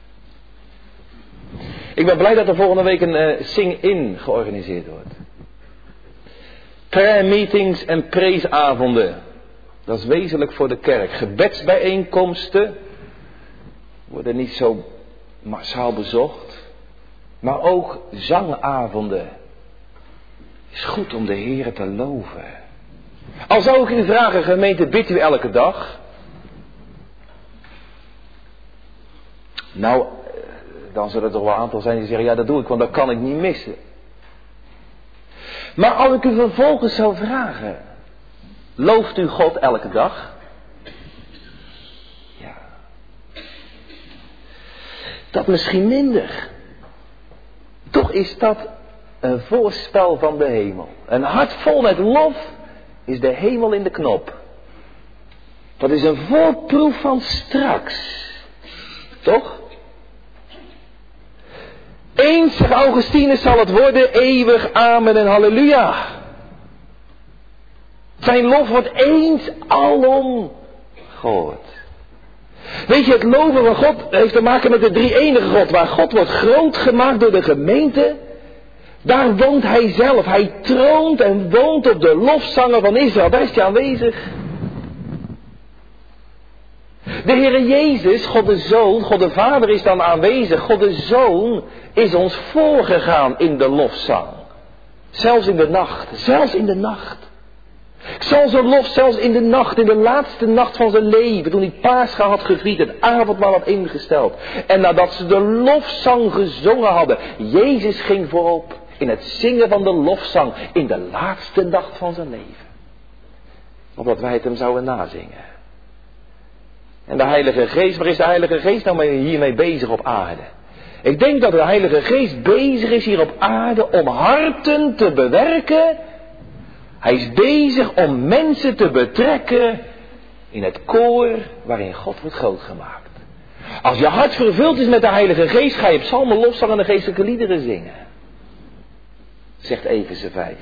Ik ben blij dat er volgende week een sing-in georganiseerd wordt. Prayer meetings en preesavonden. Dat is wezenlijk voor de kerk. Gebedsbijeenkomsten worden niet zo massaal bezocht. Maar ook zangavonden. Het is goed om de Heer te loven. Al zou ik u vragen, gemeente, bidt u elke dag? Nou, dan zullen er toch wel een aantal zijn die zeggen, ja, dat doe ik, want dat kan ik niet missen. Maar als ik u vervolgens zou vragen, looft u God elke dag? Ja. Dat misschien minder. Toch is dat een voorspel van de hemel. Een hart vol met lof is de hemel in de knop. Dat is een voorproef van straks. Toch? Eens, zegt Augustinus, zal het worden eeuwig amen en halleluja. Zijn lof wordt eens alom gehoord. Weet je, het loven van God heeft te maken met de drie-enige God. Waar God wordt groot gemaakt door de gemeente. Daar woont hij zelf. Hij troont en woont op de lofzangen van Israël. Daar is hij aanwezig. De Heere Jezus, God de Zoon, God de Vader is dan aanwezig. God de Zoon is ons voorgegaan in de lofzang. Zelfs in de nacht. Zelfs in de nacht. Zal zijn lof zelfs in de nacht, in de laatste nacht van zijn leven, toen hij Pascha had gevierd, het avondmaal had ingesteld. En nadat ze de lofzang gezongen hadden, Jezus ging voorop in het zingen van de lofzang in de laatste nacht van zijn leven. Opdat wij het hem zouden nazingen. En de Heilige Geest, waar is de Heilige Geest nou hiermee bezig op aarde? Ik denk dat de Heilige Geest bezig is hier op aarde om harten te bewerken. Hij is bezig om mensen te betrekken in het koor waarin God wordt groot gemaakt. Als je hart vervuld is met de Heilige Geest, ga je psalmen, lofzang en de geestelijke liederen zingen. Zegt Efeze 5.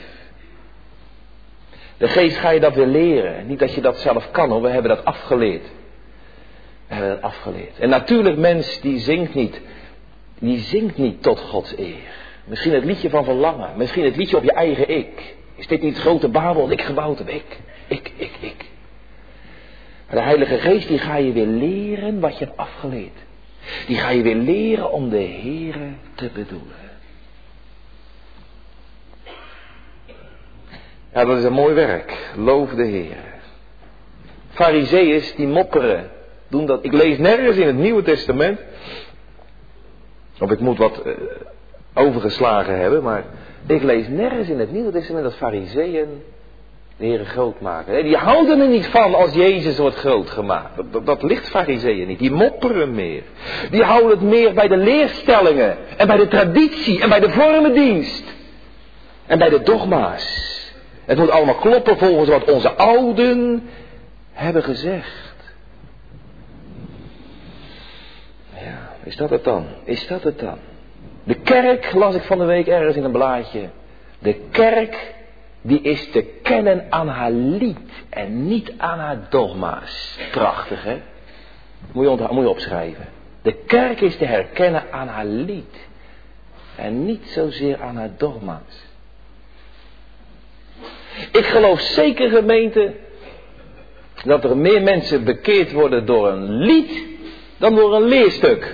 De Geest ga je dat weer leren. Niet dat je dat zelf kan hoor, we hebben dat afgeleerd. We hebben dat afgeleerd. En natuurlijk mens die zingt niet tot Gods eer. Misschien het liedje van verlangen, misschien het liedje op je eigen ik. Is dit niet het grote Babel dat ik gebouwd heb? Ik. Maar de Heilige Geest die ga je weer leren wat je hebt afgeleerd. Die ga je weer leren om de Heere te bedoelen. Ja, dat is een mooi werk. Loof de Heere. Farizeeërs die mopperen. Doen dat. Ik lees nergens in het Nieuwe Testament. Of ik moet wat overgeslagen hebben, maar ik lees nergens in het Nieuwe Testament dat Farizeeën de Heere groot maken. Nee, die houden er niet van als Jezus wordt groot gemaakt. Dat ligt Farizeeën niet. Die mopperen meer. Die houden het meer bij de leerstellingen. En bij de traditie. En bij de vormendienst. En bij de dogma's. Het moet allemaal kloppen volgens wat onze ouden hebben gezegd. Ja, is dat het dan? Is dat het dan? De kerk, las ik van de week ergens in een blaadje. De kerk, die is te kennen aan haar lied en niet aan haar dogma's. Prachtig, hè? Moet je opschrijven. De kerk is te herkennen aan haar lied en niet zozeer aan haar dogma's. Ik geloof zeker, gemeente, dat er meer mensen bekeerd worden door een lied dan door een leerstuk.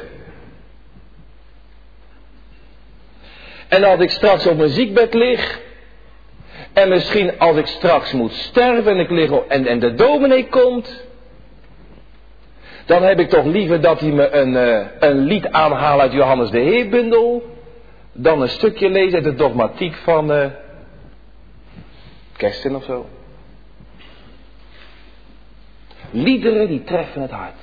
En als ik straks op mijn ziekbed lig, en misschien als ik straks moet sterven en ik lig en de dominee komt, dan heb ik toch liever dat hij me een lied aanhaalt uit Johannes de Heerbundel, dan een stukje lezen uit de dogmatiek van Kersten of zo. Liederen die treffen het hart.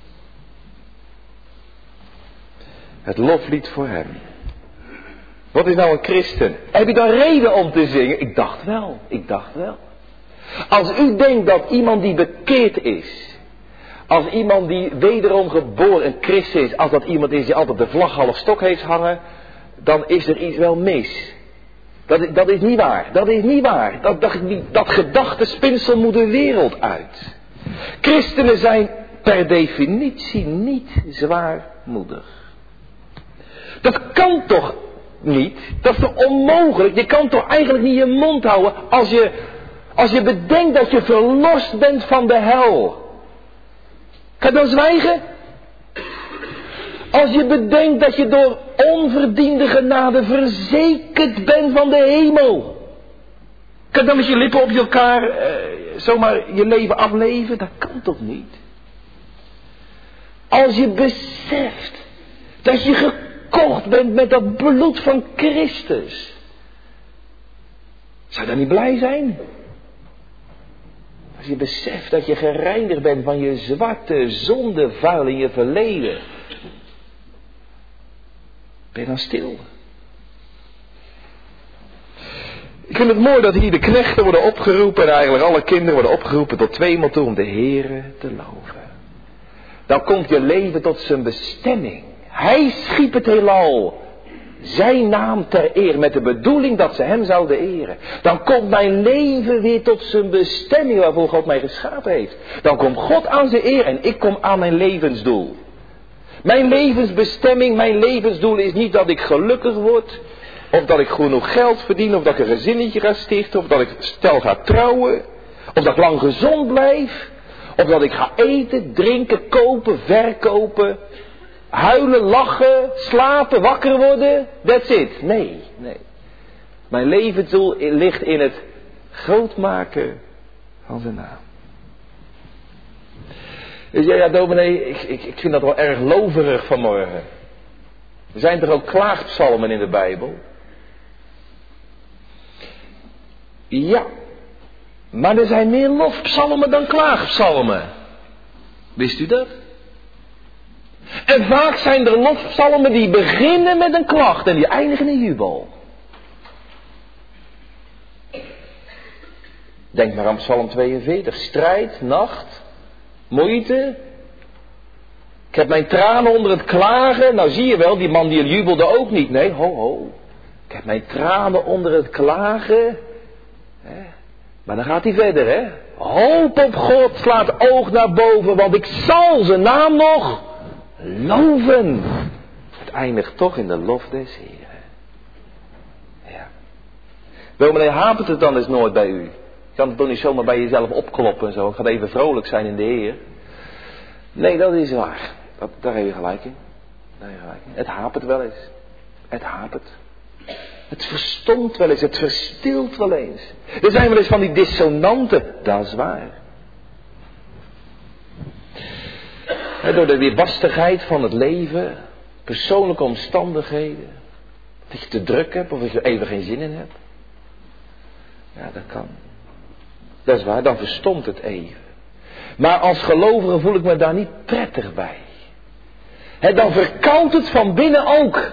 Het loflied voor hem. Wat is nou een christen? Heb je dan reden om te zingen? Ik dacht wel. Als u denkt dat iemand die bekeerd is, als iemand die wederom geboren een christen is, als dat iemand is die altijd de vlag half stok heeft hangen, dan is er iets wel mis. Dat is niet waar. Dat gedachtespinsel moet de wereld uit. Christenen zijn per definitie niet zwaarmoedig. Dat kan toch niet? Dat is toch onmogelijk? Je kan toch eigenlijk niet je mond houden als je bedenkt dat je verlost bent van de hel. Kan je dan zwijgen? Als je bedenkt dat je door onverdiende genade verzekerd bent van de hemel. Kan je dan met je lippen op elkaar zomaar je leven afleven? Dat kan toch niet? Als je beseft dat je gekocht bent met dat bloed van Christus. Zou je dan niet blij zijn? Als je beseft dat je gereinigd bent van je zwarte zondevuil in je verleden. Ben je dan stil? Ik vind het mooi dat hier de knechten worden opgeroepen en eigenlijk alle kinderen worden opgeroepen tot tweemaal toe om de Heere te loven. Dan komt je leven tot zijn bestemming. Hij schiep het heelal. Zijn naam ter eer met de bedoeling dat ze hem zouden eren. Dan komt mijn leven weer tot zijn bestemming waarvoor God mij geschapen heeft. Dan komt God aan zijn eer en ik kom aan mijn levensdoel. Mijn levensbestemming, mijn levensdoel is niet dat ik gelukkig word. Of dat ik genoeg geld verdien. Of dat ik een gezinnetje ga stichten. Of dat ik stel ga trouwen. Of dat ik lang gezond blijf. Of dat ik ga eten, drinken, kopen, verkopen. Huilen, lachen, slapen, wakker worden. That's it. Nee. Mijn levensdoel ligt in het grootmaken van zijn naam. Dus ja, dominee, ik vind dat wel erg loverig vanmorgen. Er zijn toch ook klaagpsalmen in de Bijbel? Ja, maar er zijn meer lofpsalmen dan klaagpsalmen. Wist u dat? En vaak zijn er lofpsalmen die beginnen met een klacht en die eindigen in jubel. Denk maar aan Psalm 42. Strijd, nacht, moeite. Ik heb mijn tranen onder het klagen. Nou zie je wel, die man die jubelde ook niet. Nee, ho. Ik heb mijn tranen onder het klagen. Maar dan gaat hij verder, hè. Hoop op God, slaat oog naar boven, want ik zal zijn naam nog loven. Het eindigt toch in de lof des Heren. Ja. Dominee, hapert het dan eens nooit bij u? Je kan het toch niet zomaar bij jezelf opkloppen en zo. Het gaat even vrolijk zijn in de Heer. Nee, dat is waar. Daar heb je gelijk in. Het hapert wel eens. Het hapert. Het verstomt wel eens. Het verstilt wel eens. Er zijn wel eens van die dissonanten. Dat is waar. Door de weerbarstigheid van het leven. Persoonlijke omstandigheden. Dat je te druk hebt of dat je er even geen zin in hebt. Ja, dat kan. Dat is waar, dan verstomt het even. Maar als gelovige voel ik me daar niet prettig bij. Dan verkoudt het van binnen ook.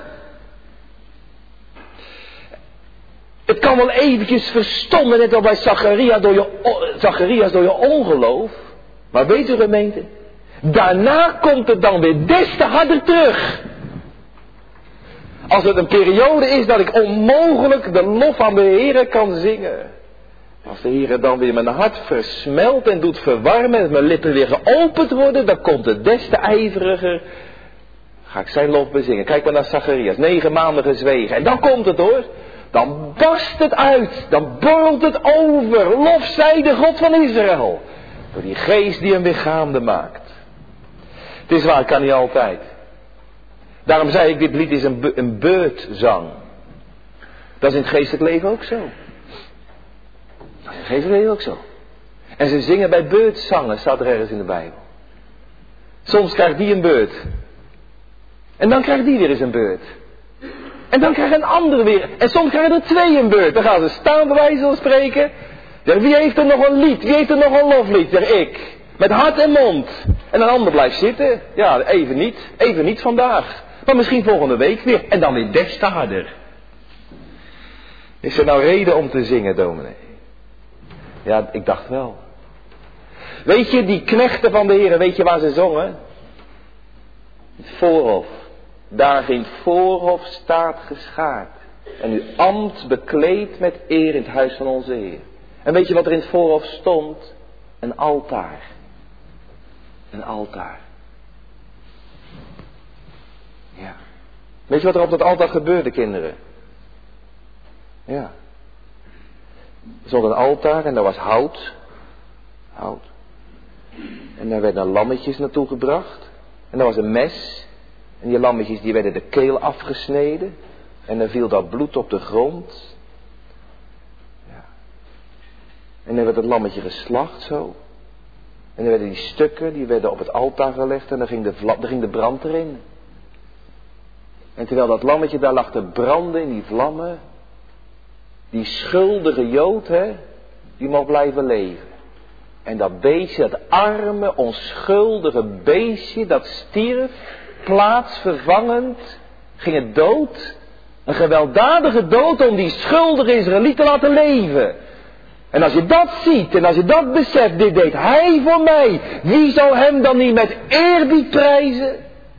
Het kan wel eventjes verstommen, net als bij Zacharias door je ongeloof. Maar weet u gemeente, daarna komt het dan weer des te harder terug. Als het een periode is dat ik onmogelijk de lof aan de Heere kan zingen. Als de Heere dan weer mijn hart versmelt en doet verwarmen en mijn lippen weer geopend worden, dan komt het des te ijveriger. Ga ik zijn lof bezingen. Kijk maar naar Zacharias, 9 maanden gezwegen. En dan komt het hoor. Dan barst het uit. Dan borrelt het over. Lof zij de God van Israël. Door die geest die hem weer gaande maakt. Het is waar, het kan niet altijd. Daarom zei ik, dit lied is een beurtzang. Dat is in het geestelijk leven ook zo. Dat is in het geestelijk leven ook zo. En ze zingen bij beurtzangen, staat er ergens in de Bijbel. Soms krijgt die een beurt. En dan krijgt die weer eens een beurt. En dan krijgt een andere weer. En soms krijgen er 2 een beurt. Dan gaan ze staan bij wijze van spreken. Zeg, wie heeft er nog een lied? Wie heeft er nog een loflied? Zeg, ik. Met hart en mond. En een ander blijft zitten. Ja, even niet. Even niet vandaag. Maar misschien volgende week weer. En dan weer des te harder. Is er nou reden om te zingen, dominee? Ja, ik dacht wel. Weet je, die knechten van de Heer, weet je waar ze zongen? Het voorhof. Daar in het voorhof staat geschaard. En uw ambt bekleed met eer in het huis van onze Heer. En weet je wat er in het voorhof stond? Een altaar. Een altaar. Ja. Weet je wat er op dat altaar gebeurde, kinderen? Ja. Er stond een altaar en daar was hout. Hout. En daar werden lammetjes naartoe gebracht. En daar was een mes. En die lammetjes die werden de keel afgesneden. En dan viel dat bloed op de grond. Ja. En dan werd het lammetje geslacht zo. En dan werden die stukken, die werden op het altaar gelegd. En dan ging de brand erin. En terwijl dat lammetje daar lag te branden in die vlammen. Die schuldige Jood, hè, die mocht blijven leven. En dat beestje, dat arme, onschuldige beestje, dat stierf, plaatsvervangend, ging het dood. Een gewelddadige dood om die schuldige Israëliet te laten leven. En als je dat ziet en als je dat beseft, dit deed hij voor mij. Wie zou hem dan niet met eerbied prijzen?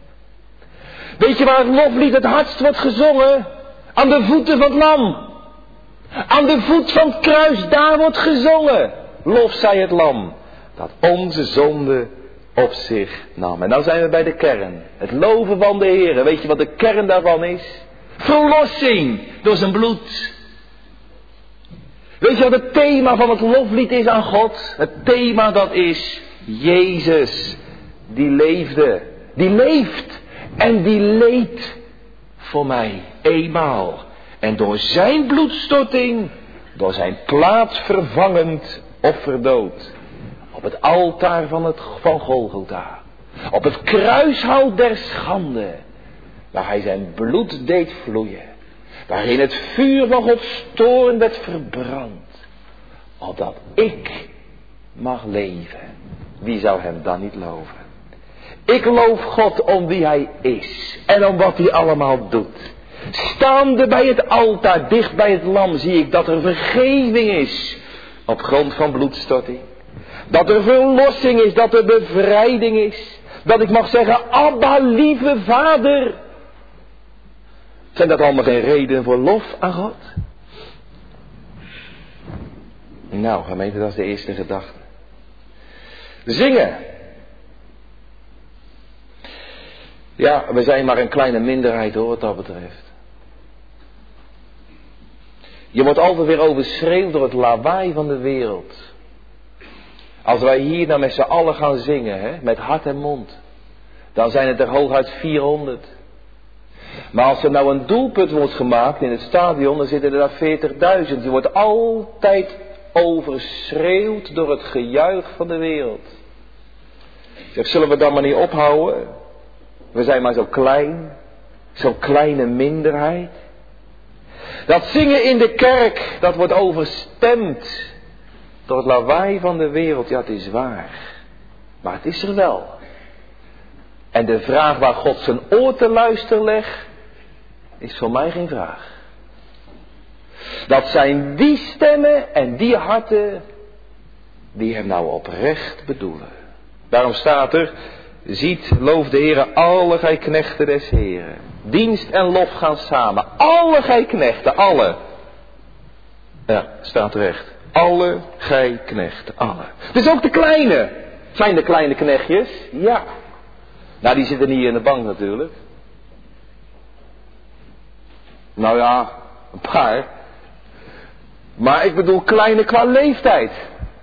Weet je waar het loflied het hardst wordt gezongen? Aan de voeten van het lam. Aan de voet van het kruis, daar wordt gezongen. Lof zij het lam, dat onze zonde op zich nam. En nou zijn we bij de kern. Het loven van de Heer. Weet je wat de kern daarvan is? Verlossing door zijn bloed. Weet je wat het thema van het loflied is aan God? Het thema dat is Jezus. Die leefde. Die leeft. En die leed voor mij. Eenmaal. En door zijn bloedstorting. Door zijn plaatsvervangend offerdood. Op het altaar van Golgotha. Op het kruishout der schande. Waar hij zijn bloed deed vloeien. Waarin het vuur van Gods toorn werd verbrand. Opdat ik mag leven. Wie zou hem dan niet loven? Ik loof God om wie hij is. En om wat hij allemaal doet. Staande bij het altaar, dicht bij het lam, zie ik dat er vergeving is. Op grond van bloedstorting. Dat er verlossing is, dat er bevrijding is. Dat ik mag zeggen, Abba, lieve Vader. Zijn dat allemaal geen reden voor lof aan God? Nou, gemeente, dat is de eerste gedachte. Zingen. Ja, we zijn maar een kleine minderheid hoor, wat dat betreft. Je wordt altijd weer overschreeuwd door het lawaai van de wereld. Als wij hier nou met z'n allen gaan zingen, hè, met hart en mond, dan zijn het er hooguit 400. Maar als er nou een doelpunt wordt gemaakt in het stadion, dan zitten er daar 40.000. Je wordt altijd overschreeuwd door het gejuich van de wereld. Ik zeg, zullen we dan maar niet ophouden? We zijn maar zo klein, zo'n kleine minderheid. Dat zingen in de kerk, dat wordt overstemd door het lawaai van de wereld. Ja, het is waar. Maar het is er wel. En de vraag waar God zijn oor te luisteren legt, is voor mij geen vraag. Dat zijn die stemmen en die harten die hem nou oprecht bedoelen. Daarom staat er, ziet, loof de Heere alle gij knechten des Heeren. Dienst en lof gaan samen. Alle gij knechten, alle. Ja, staat recht. Alle gij knechten, alle. Dus ook de kleine. Zijn de kleine knechtjes? Ja. Nou, die zitten hier in de bank natuurlijk. Nou ja, een paar. Maar ik bedoel kleine qua leeftijd.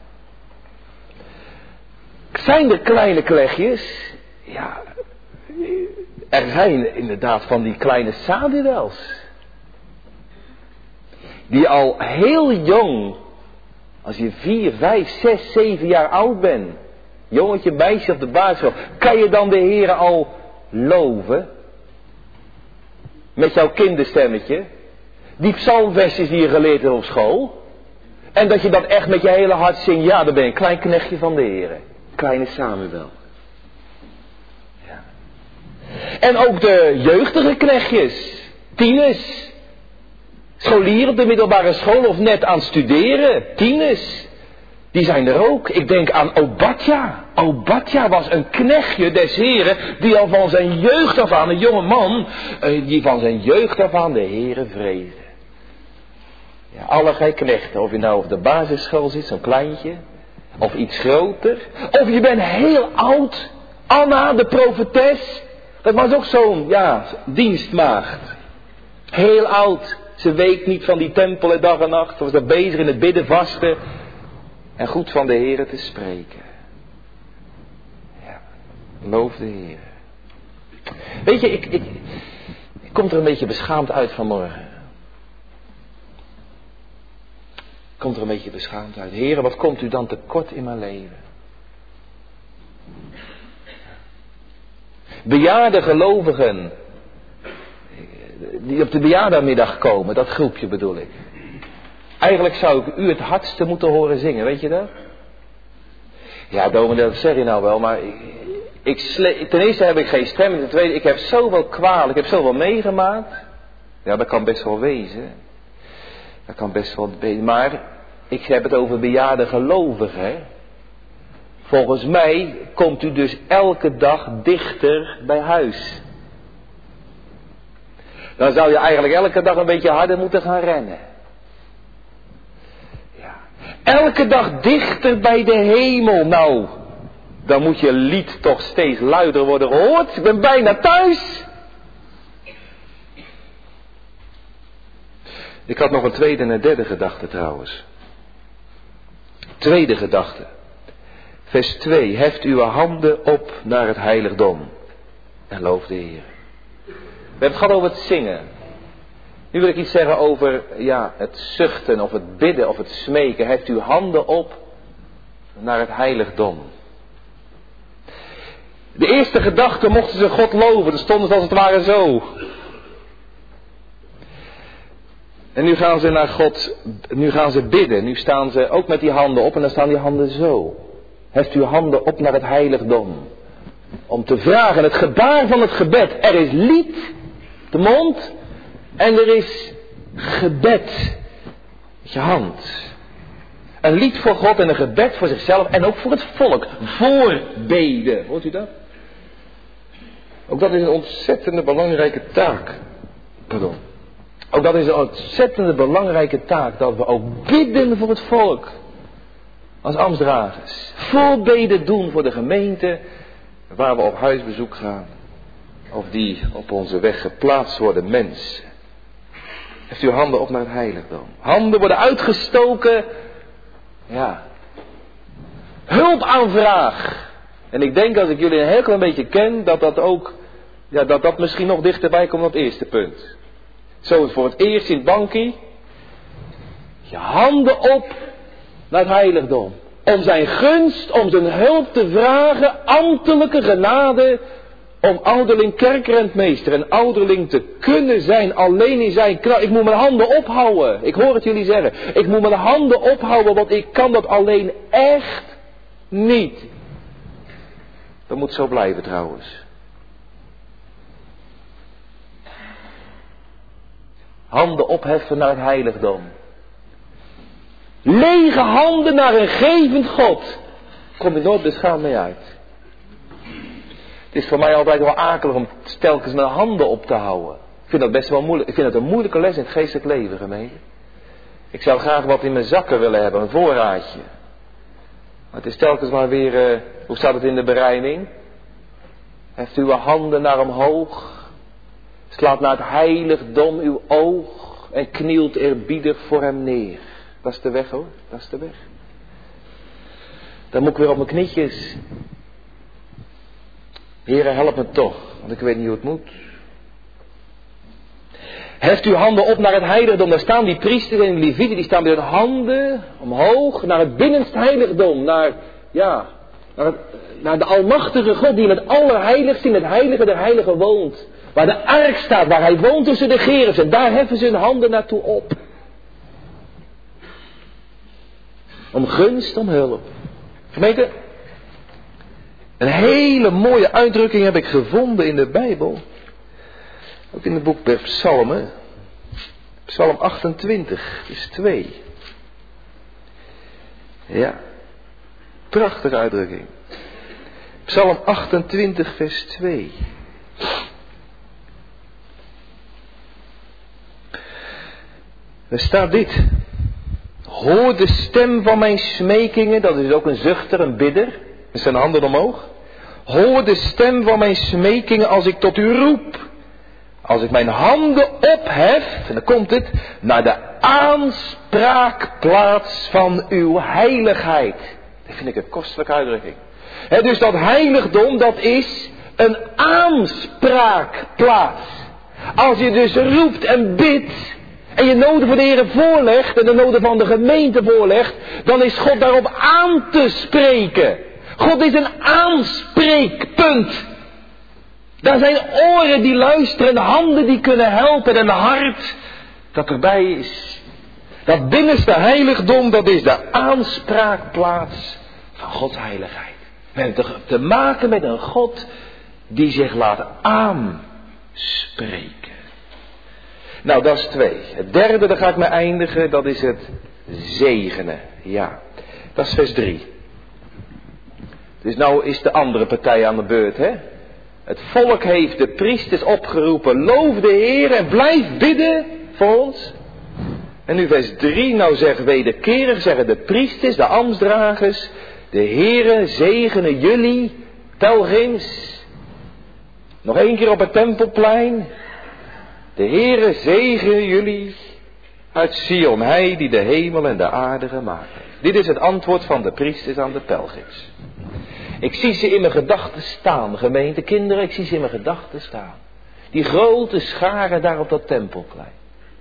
Zijn er kleine knechtjes? Ja, er zijn inderdaad van die kleine Samuels. Die al heel jong, als je 4, 5, 6, 7 jaar oud bent, jongetje, meisje op de basisschool, kan je dan de Heere al loven? met jouw kinderstemmetje, die psalmversjes die je geleerd hebt op school, en dat je dat echt met je hele hart zingt, ja, dan ben je een klein knechtje van de Heer. Kleine Samuel. Ja. En ook de jeugdige knechtjes, tieners, scholieren op de middelbare school of net aan het studeren, tieners. Die zijn er ook. Ik denk aan Obadja. Obadja was een knechtje des Heren die al van zijn jeugd af aan, een jonge man, die van zijn jeugd af aan de Heren vreesde. Ja, allerlei knechten, of je nou op de basisschool zit, zo'n kleintje, of iets groter, of je bent heel oud. Anna, de profetes, dat was ook zo'n, dienstmaagd. Heel oud. Ze week niet van die tempel dag en nacht, was daar bezig in het bidden, vasten. En goed van de Heere te spreken. Ja, loof de Heere. Weet je, ik kom er een beetje beschaamd uit vanmorgen. Ik kom er een beetje beschaamd uit. Heere, wat komt u dan tekort in mijn leven? Bejaarde gelovigen, die op de bejaardenmiddag komen, dat groepje bedoel ik. Eigenlijk zou ik u het hardste moeten horen zingen, weet je dat? Ja, dominee, dat zeg je nou wel, maar ten eerste heb ik geen stem, en ten tweede, ik heb zoveel kwaal, ik heb zoveel meegemaakt. Ja, dat kan best wel wezen. Dat kan best wel wezen, maar ik heb het over bejaarde gelovigen, hè. Volgens mij komt u dus elke dag dichter bij huis. Dan zou je eigenlijk elke dag een beetje harder moeten gaan rennen. Elke dag dichter bij de hemel. Nou, dan moet je lied toch steeds luider worden gehoord. Ik ben bijna thuis. Ik had nog een tweede en een derde gedachte trouwens. Tweede gedachte. Vers 2. Heft uw handen op naar het heiligdom. En loof de Heer. We hebben het gehad over het zingen. Nu wil ik iets zeggen over het zuchten of het bidden of het smeken. Heft uw handen op naar het heiligdom. De eerste gedachte mochten ze God loven. Dan stonden ze als het ware zo. En nu gaan ze naar God, nu gaan ze bidden. Nu staan ze ook met die handen op en dan staan die handen zo. Heft uw handen op naar het heiligdom. Om te vragen, het gebaar van het gebed. Er is lied, de mond... En er is gebed met je hand. Een lied voor God en een gebed voor zichzelf en ook voor het volk. Voorbeden. Hoort u dat? Ook dat is een ontzettende belangrijke taak. Pardon. Ook dat is een ontzettende belangrijke taak. Dat we ook bidden voor het volk. Als ambtsdragers. Voorbeden doen voor de gemeente waar we op huisbezoek gaan. Of die op onze weg geplaatst worden, mensen. Heft uw handen op naar het heiligdom. Handen worden uitgestoken. Ja. Hulpaanvraag. En ik denk als ik jullie een heel klein beetje ken, dat dat ook, dat misschien nog dichterbij komt dan het eerste punt. Zo voor het eerst in het bankie. Je handen op naar het heiligdom. Om zijn gunst, om zijn hulp te vragen, ambtelijke genade. Om ouderling kerkrentmeester en ouderling te kunnen zijn, alleen in zijn kracht. Ik moet mijn handen ophouden. Ik hoor het jullie zeggen. Ik moet mijn handen ophouden, want ik kan dat alleen echt niet. Dat moet zo blijven trouwens. Handen opheffen naar het heiligdom. Lege handen naar een gevend God. Kom je nooit beschaamd mee uit. Het is voor mij altijd wel akelig om telkens mijn handen op te houden. Ik vind dat best wel moeilijk. Ik vind het een moeilijke les in het geestelijk leven, gemeente. Ik zou graag wat in mijn zakken willen hebben, een voorraadje. Maar het is telkens maar weer, hoe staat het in de berijming? Heft uw handen naar omhoog. Slaat naar het heiligdom uw oog. En knielt eerbiedig voor hem neer. Dat is de weg hoor, dat is de weg. Dan moet ik weer op mijn knietjes. Heere, help me toch, want ik weet niet hoe het moet. Heft uw handen op naar het heiligdom. Daar staan die priesters en de levieten, die staan met hun handen omhoog naar het binnenste heiligdom. Naar naar de almachtige God die in het allerheiligste, in het heilige der heiligen woont. Waar de ark staat, waar hij woont tussen de gerubs. En daar heffen ze hun handen naartoe op. Om gunst, om hulp. Gemeente, een hele mooie uitdrukking heb ik gevonden in de Bijbel. Ook in het boek der Psalmen. Psalm 28, is 2. Ja, prachtige uitdrukking. Psalm 28, vers 2. Er staat dit. Hoor de stem van mijn smekingen. Dat is ook een zuchter, een bidder. Met zijn handen omhoog. Hoor de stem van mijn smekingen als ik tot u roep. Als ik mijn handen ophef. En dan komt het. Naar de aanspraakplaats van uw heiligheid. Dat vind ik een kostelijke uitdrukking. Dus dat heiligdom, dat is een aanspraakplaats. Als je dus roept en bidt. En je noden voor de Heer voorlegt. En de noden van de gemeente voorlegt. Dan is God daarop aan te spreken. God is een aanspreekpunt. Daar zijn oren die luisteren. En handen die kunnen helpen. En een hart dat erbij is. Dat binnenste heiligdom, dat is de aanspraakplaats van Gods heiligheid. We hebben te maken met een God die zich laat aanspreken. Nou, dat is 2. Het derde, daar ga ik mee eindigen, dat is het zegenen. Ja, dat is vers 3. Dus nou is de andere partij aan de beurt, hè. Het volk heeft de priesters opgeroepen, loof de Heer en blijf bidden voor ons. En nu vers 3, nou zeggen wederkerig, zeggen de priesters, de ambtsdragers, de Heere zegene jullie, pelgrims. Nog 1 keer op het Tempelplein. De Heere zegene jullie uit Sion, hij die de hemel en de aarde gemaakt heeft. Dit is het antwoord van de priesters aan de pelgrims. Ik zie ze in mijn gedachten staan, gemeente kinderen, ik zie ze in mijn gedachten staan. Die grote scharen daar op dat Tempelplein.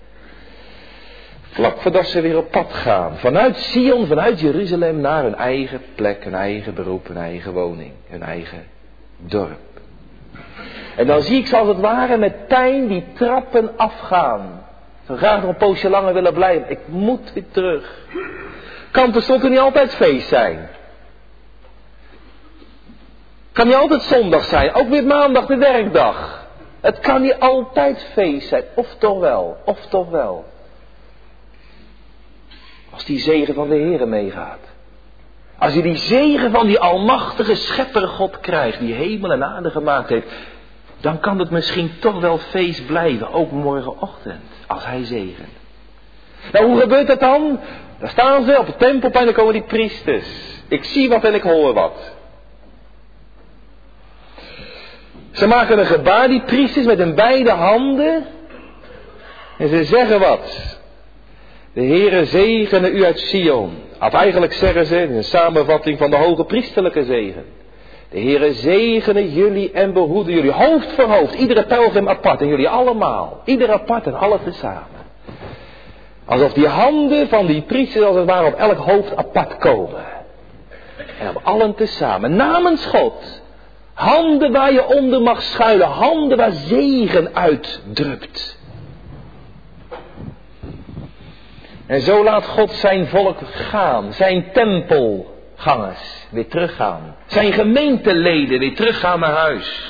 Vlak voordat ze weer op pad gaan. Vanuit Sion, vanuit Jeruzalem naar hun eigen plek, hun eigen beroep, hun eigen woning, hun eigen dorp. En dan zie ik ze als het ware met pijn die trappen afgaan. Ze graag nog een poosje langer willen blijven. Ik moet weer terug. Kan tenslotte niet altijd feest zijn. Kan niet altijd zondag zijn. Ook weer maandag de werkdag. Het kan niet altijd feest zijn. Of toch wel. Of toch wel. Als die zegen van de Heere meegaat. Als je die zegen van die almachtige schepper God krijgt. Die hemel en aarde gemaakt heeft. Dan kan het misschien toch wel feest blijven. Ook morgenochtend. Als hij zegent. Nou, hoe gebeurt dat dan? Daar staan ze op het Tempelplein. Dan komen die priesters. Ik zie wat en ik hoor wat. Ze maken een gebaar, die priesters, met hun beide handen. En ze zeggen wat. De Heere zegene u uit Sion. Of eigenlijk zeggen ze, in een samenvatting van de hoge priesterlijke zegen. De Heere zegene jullie en behoede jullie. Hoofd voor hoofd. Iedere pelgrim apart. En jullie allemaal. Ieder apart en alle tezamen. Alsof die handen van die priesters als het ware op elk hoofd apart komen. En op allen tezamen. Namens God. Handen waar je onder mag schuilen. Handen waar zegen uitdrupt. En zo laat God zijn volk gaan. Zijn tempelgangers weer teruggaan. Zijn gemeenteleden weer teruggaan naar huis.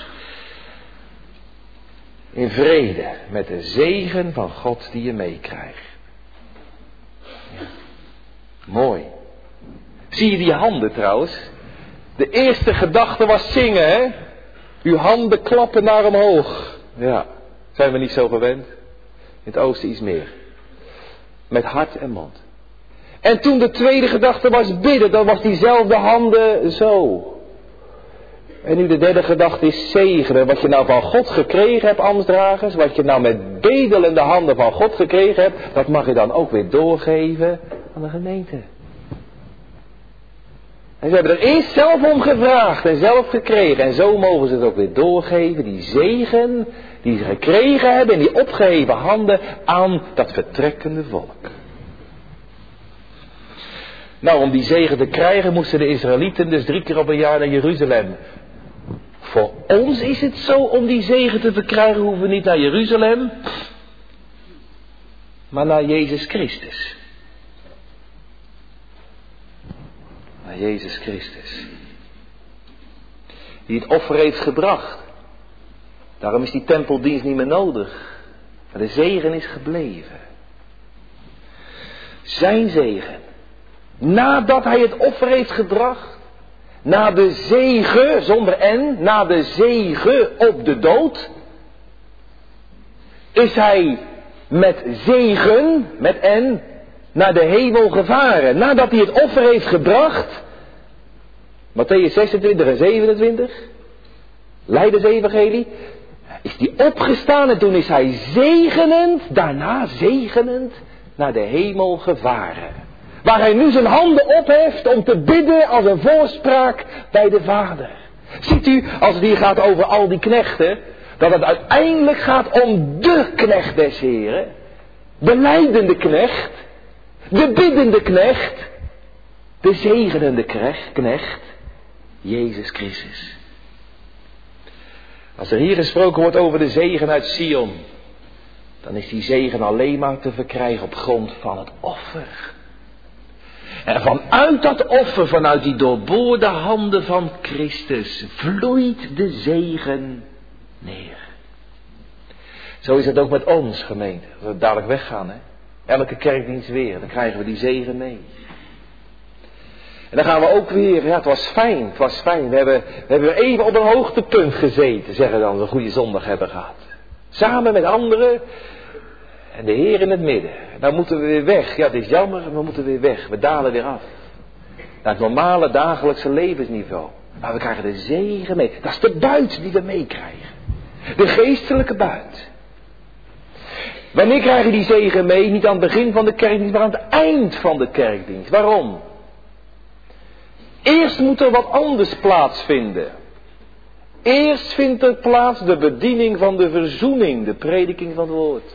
In vrede met de zegen van God die je meekrijgt. Ja. Mooi. Zie je die handen trouwens? De eerste gedachte was zingen, hè? Uw handen klappen naar omhoog. Ja, zijn we niet zo gewend? In het oosten iets meer. Met hart en mond. En toen de tweede gedachte was bidden, dan was diezelfde handen zo. En nu de derde gedachte is zegenen. Wat je nou van God gekregen hebt, ambtsdragers, wat je nou met bedelende handen van God gekregen hebt, dat mag je dan ook weer doorgeven aan de gemeente. En ze hebben er eerst zelf om gevraagd en zelf gekregen. En zo mogen ze het ook weer doorgeven, die zegen die ze gekregen hebben in die opgeheven handen aan dat vertrekkende volk. Nou, om die zegen te krijgen moesten de Israëlieten dus 3 keer op een jaar naar Jeruzalem. Voor ons is het zo, om die zegen te verkrijgen hoeven we niet naar Jeruzalem, maar naar Jezus Christus. Naar Jezus Christus. Die het offer heeft gebracht. Daarom is die tempeldienst niet meer nodig. Maar de zegen is gebleven. Zijn zegen. Nadat hij het offer heeft gebracht. Na de zege, zonder N, na de zege op de dood. Is hij met zegen, met N, naar de hemel gevaren. Nadat hij het offer heeft gebracht. Mattheüs 26 en 27. Leidersevangelie. Is die opgestaan en toen is hij zegenend, daarna zegenend, naar de hemel gevaren. Waar hij nu zijn handen opheft om te bidden als een voorspraak bij de Vader. Ziet u, als het hier gaat over al die knechten, dat het uiteindelijk gaat om de knecht des Heren. De lijdende knecht. De biddende knecht. De zegenende knecht. Jezus Christus. Als er hier gesproken wordt over de zegen uit Sion, dan is die zegen alleen maar te verkrijgen op grond van het offer. En vanuit dat offer, vanuit die doorboorde handen van Christus, vloeit de zegen neer. Zo is het ook met ons, gemeente. Als we dadelijk weggaan, hè. Elke kerkdienst weer, dan krijgen we die zegen mee. En dan gaan we ook weer, ja, het was fijn. We hebben weer even op een hoogtepunt gezeten, zeggen dan, we een goede zondag hebben gehad. Samen met anderen en de Heer in het midden. Nou moeten we weer weg. Ja, het is jammer, we moeten weer weg. We dalen weer af. Naar het normale dagelijkse levensniveau. Maar we krijgen de zegen mee. Dat is de buit die we meekrijgen. De geestelijke buit. Wanneer krijg je die zegen mee? Niet aan het begin van de kerkdienst, maar aan het eind van de kerkdienst. Waarom? Eerst moet er wat anders plaatsvinden. Eerst vindt er plaats de bediening van de verzoening, de prediking van het woord.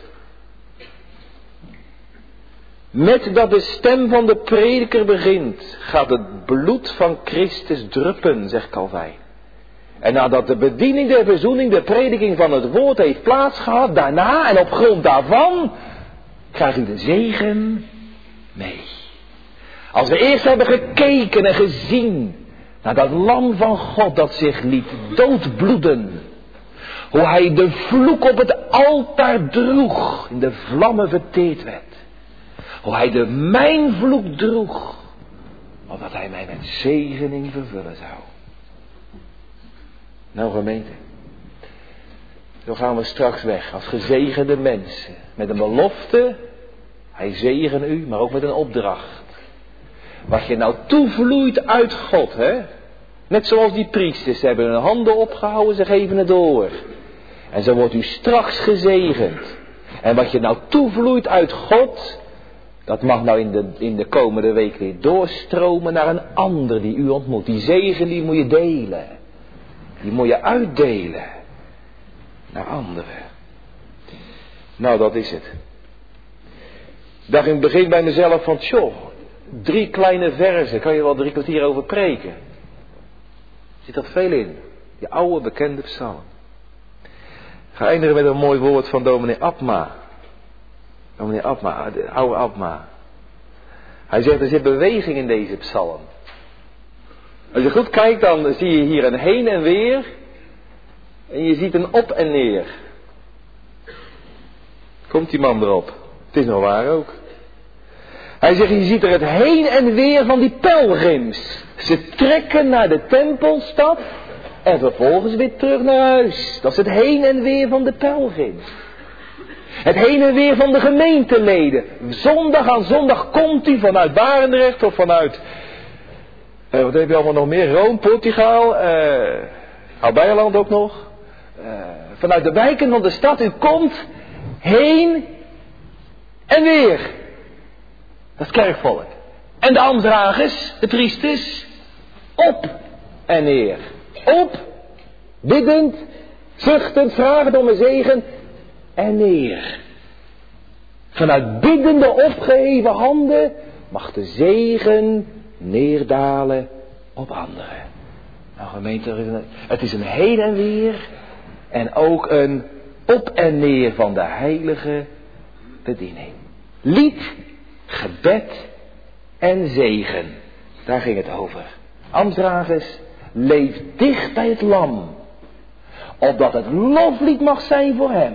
Met dat de stem van de prediker begint, gaat het bloed van Christus druppen, zegt Calvijn. En nadat de bediening, de verzoening, de prediking van het woord heeft plaatsgehad, daarna en op grond daarvan, krijgt u de zegen mee. Als we eerst hebben gekeken en gezien naar dat lam van God dat zich liet doodbloeden. Hoe hij de vloek op het altaar droeg, in de vlammen verteerd werd. Hoe hij de mijn vloek droeg, opdat hij mij met zegening vervullen zou. Nou gemeente, zo gaan we straks weg als gezegende mensen. Met een belofte, hij zegen u, maar ook met een opdracht. Wat je nou toevloeit uit God, hè? Net zoals die priesters, ze hebben hun handen opgehouden, ze geven het door. En zo wordt u straks gezegend. En wat je nou toevloeit uit God, dat mag nou in de komende week weer doorstromen naar een ander die u ontmoet. Die zegen die moet je delen. Die moet je uitdelen. Naar anderen. Nou, dat is het. Ik dacht in het begin bij mezelf van, 3 kleine verzen, kan je wel 3 kwartier over preken. Zit dat veel in. Die oude bekende psalm. Ik ga eindigen met een mooi woord van dominee Abma. Dominee Abma, de oude Abma. Hij zegt, er zit beweging in deze psalm. Als je goed kijkt, dan zie je hier een heen en weer. En je ziet een op en neer. Komt die man erop? Het is nog waar ook. Hij zegt, je ziet er het heen en weer van die pelgrims. Ze trekken naar de tempelstad en vervolgens weer terug naar huis. Dat is het heen en weer van de pelgrims. Het heen en weer van de gemeenteleden. Zondag aan zondag komt hij vanuit Barendrecht of vanuit... wat heb je allemaal nog meer? Rome, Portugal, Oud-Beierland ook nog. Vanuit de wijken van de stad. U komt heen en weer. Dat is kerkvolk. En de ambtsdragers, de priesters, op en neer. Op, biddend, zuchtend, vragend om een zegen en neer. Vanuit biddende opgeheven handen mag de zegen neerdalen op anderen. Nou gemeente, het is een heen en weer en ook een op en neer van de heilige bediening. Lied, gebed en zegen. Daar ging het over. Ambtsdragers, leef dicht bij het lam. Opdat het loflied mag zijn voor hem.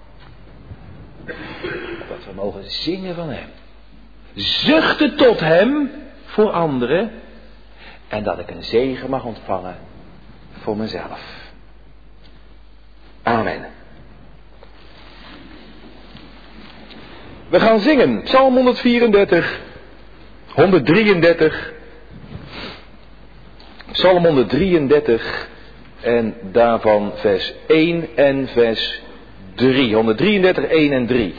Opdat we mogen zingen van hem. Zuchten tot hem voor anderen. En dat ik een zegen mag ontvangen voor mezelf. Amen. We gaan zingen. Psalm 134. 133. Psalm 133. En daarvan vers 1 en vers 3. 133, 1 en 3.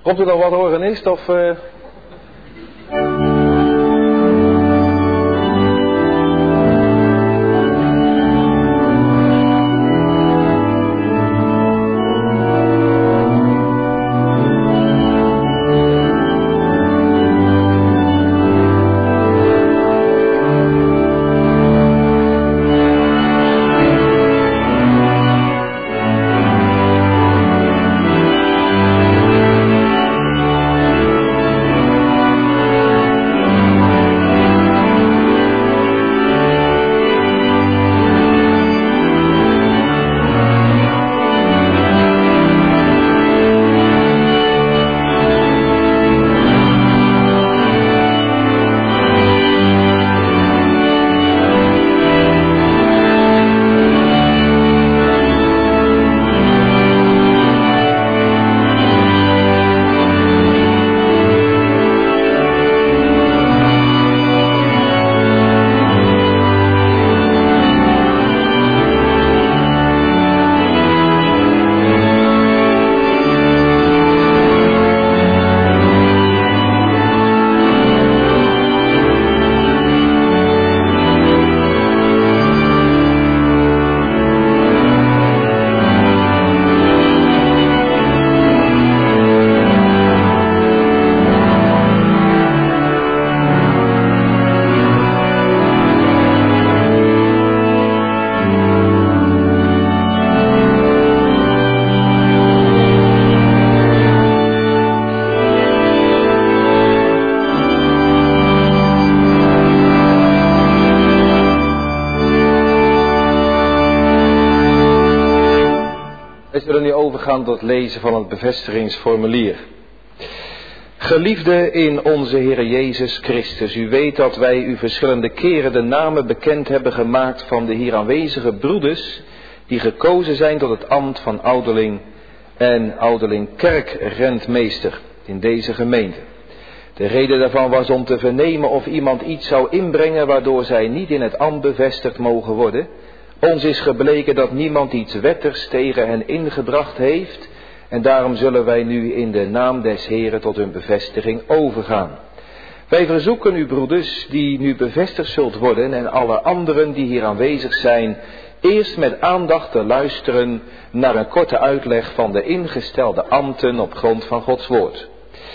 Komt er nog wat organist of... We zullen nu overgaan tot het lezen van het bevestigingsformulier. Geliefde in onze Heere Jezus Christus, u weet dat wij u verschillende keren de namen bekend hebben gemaakt van de hier aanwezige broeders die gekozen zijn tot het ambt van ouderling en ouderling kerkrentmeester in deze gemeente. De reden daarvan was om te vernemen of iemand iets zou inbrengen waardoor zij niet in het ambt bevestigd mogen worden. Ons is gebleken dat niemand iets wettigs tegen hen ingebracht heeft en daarom zullen wij nu in de naam des Heren tot hun bevestiging overgaan. Wij verzoeken u broeders die nu bevestigd zult worden en alle anderen die hier aanwezig zijn, eerst met aandacht te luisteren naar een korte uitleg van de ingestelde ambten op grond van Gods woord.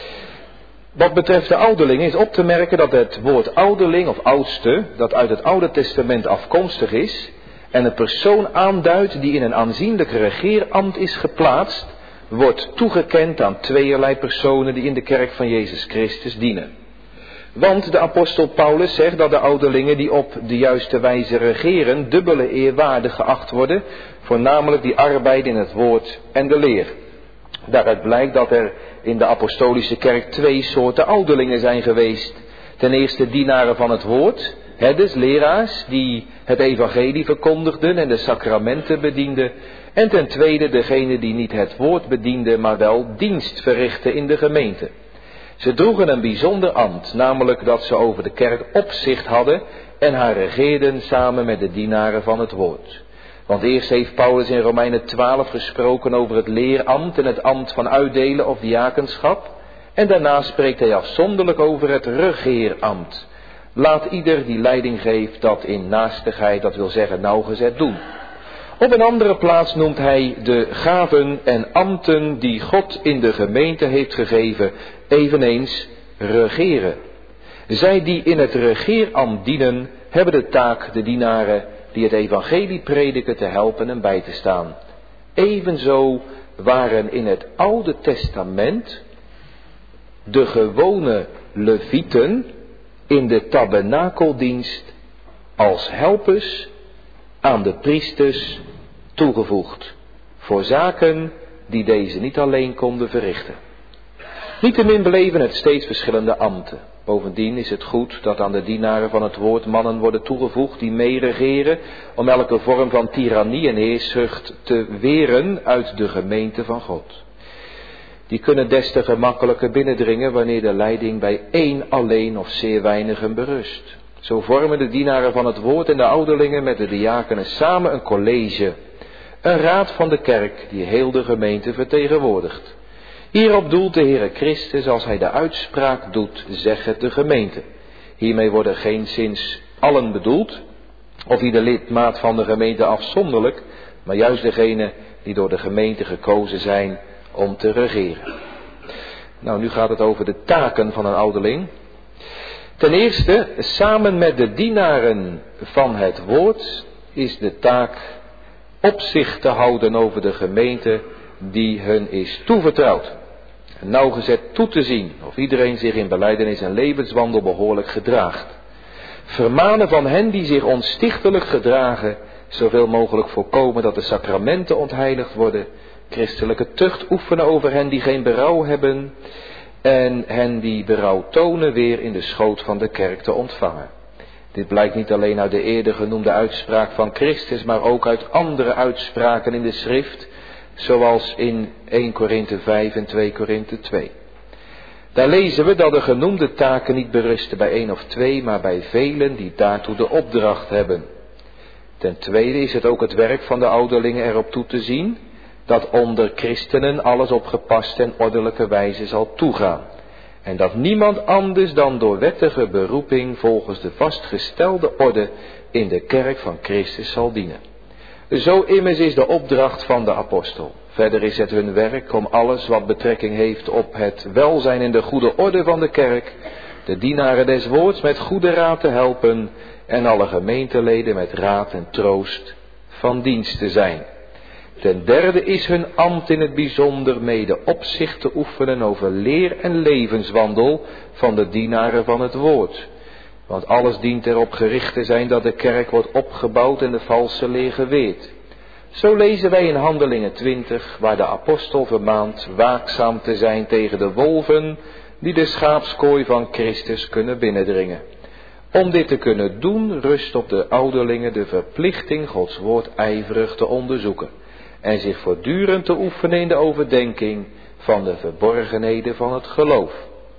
Wat betreft de ouderling is op te merken dat het woord ouderling of oudste, dat uit het Oude Testament afkomstig is en een persoon aanduidt die in een aanzienlijk regeerambt is geplaatst, wordt toegekend aan tweeërlei personen die in de kerk van Jezus Christus dienen. Want de apostel Paulus zegt dat de ouderlingen die op de juiste wijze regeren dubbele eerwaardig geacht worden, voornamelijk die arbeiden in het woord en de leer. Daaruit blijkt dat er in de apostolische kerk twee soorten ouderlingen zijn geweest. Ten eerste dienaren van het woord, herders, leraars die het evangelie verkondigden en de sacramenten bedienden. En ten tweede degene die niet het woord bedienden, maar wel dienst verrichtten in de gemeente. Ze droegen een bijzonder ambt, namelijk dat ze over de kerk opzicht hadden en haar regeerden samen met de dienaren van het woord. Want eerst heeft Paulus in Romeinen 12 gesproken over het leerambt en het ambt van uitdelen of diakenschap. En daarna spreekt hij afzonderlijk over het regeerambt. Laat ieder die leiding geeft dat in naastigheid, dat wil zeggen nauwgezet, doen. Op een andere plaats noemt hij de gaven en ambten die God in de gemeente heeft gegeven, eveneens regeren. Zij die in het regeerambt dienen, hebben de taak de dienaren die het evangelie prediken te helpen en bij te staan. Evenzo waren in het Oude Testament de gewone levieten in de tabernakeldienst als helpers aan de priesters toegevoegd, voor zaken die deze niet alleen konden verrichten. Niettemin beleven het steeds verschillende ambten. Bovendien is het goed dat aan de dienaren van het woord mannen worden toegevoegd die meeregeren om elke vorm van tirannie en heerszucht te weren uit de gemeente van God. Die kunnen des te gemakkelijker binnendringen wanneer de leiding bij één alleen of zeer weinigen berust. Zo vormen de dienaren van het woord en de ouderlingen met de diakenen samen een college, een raad van de kerk die heel de gemeente vertegenwoordigt. Hierop doelt de Heere Christus als hij de uitspraak doet, zegt de gemeente. Hiermee worden geenszins allen bedoeld, of ieder lidmaat van de gemeente afzonderlijk, maar juist degene die door de gemeente gekozen zijn om te regeren. Nou, nu gaat het over de taken van een ouderling. Ten eerste, samen met de dienaren van het woord is de taak opzicht te houden over de gemeente die hun is toevertrouwd. En nauwgezet toe te zien of iedereen zich in belijdenis en levenswandel behoorlijk gedraagt. Vermanen van hen die zich onstichtelijk gedragen, zoveel mogelijk voorkomen dat de sacramenten ontheiligd worden. Christelijke tucht oefenen over hen die geen berouw hebben en hen die berouw tonen weer in de schoot van de kerk te ontvangen. Dit blijkt niet alleen uit de eerder genoemde uitspraak van Christus, maar ook uit andere uitspraken in de schrift, zoals in 1 Korinthe 5 en 2 Korinthe 2. Daar lezen we dat de genoemde taken niet berusten bij 1 of 2, maar bij velen die daartoe de opdracht hebben. Ten tweede is het ook het werk van de ouderlingen erop toe te zien dat onder christenen alles op gepaste en ordelijke wijze zal toegaan. En dat niemand anders dan door wettige beroeping volgens de vastgestelde orde in de kerk van Christus zal dienen. Zo immers is de opdracht van de apostel. Verder is het hun werk om alles wat betrekking heeft op het welzijn en de goede orde van de kerk, de dienaren des woords met goede raad te helpen en alle gemeenteleden met raad en troost van dienst te zijn. Ten derde is hun ambt in het bijzonder mede opzicht te oefenen over leer en levenswandel van de dienaren van het woord. Want alles dient erop gericht te zijn dat de kerk wordt opgebouwd en de valse leer geweerd. Zo lezen wij in Handelingen 20, waar de apostel vermaant waakzaam te zijn tegen de wolven die de schaapskooi van Christus kunnen binnendringen. Om dit te kunnen doen, rust op de ouderlingen de verplichting Gods woord ijverig te onderzoeken en zich voortdurend te oefenen in de overdenking van de verborgenheden van het geloof.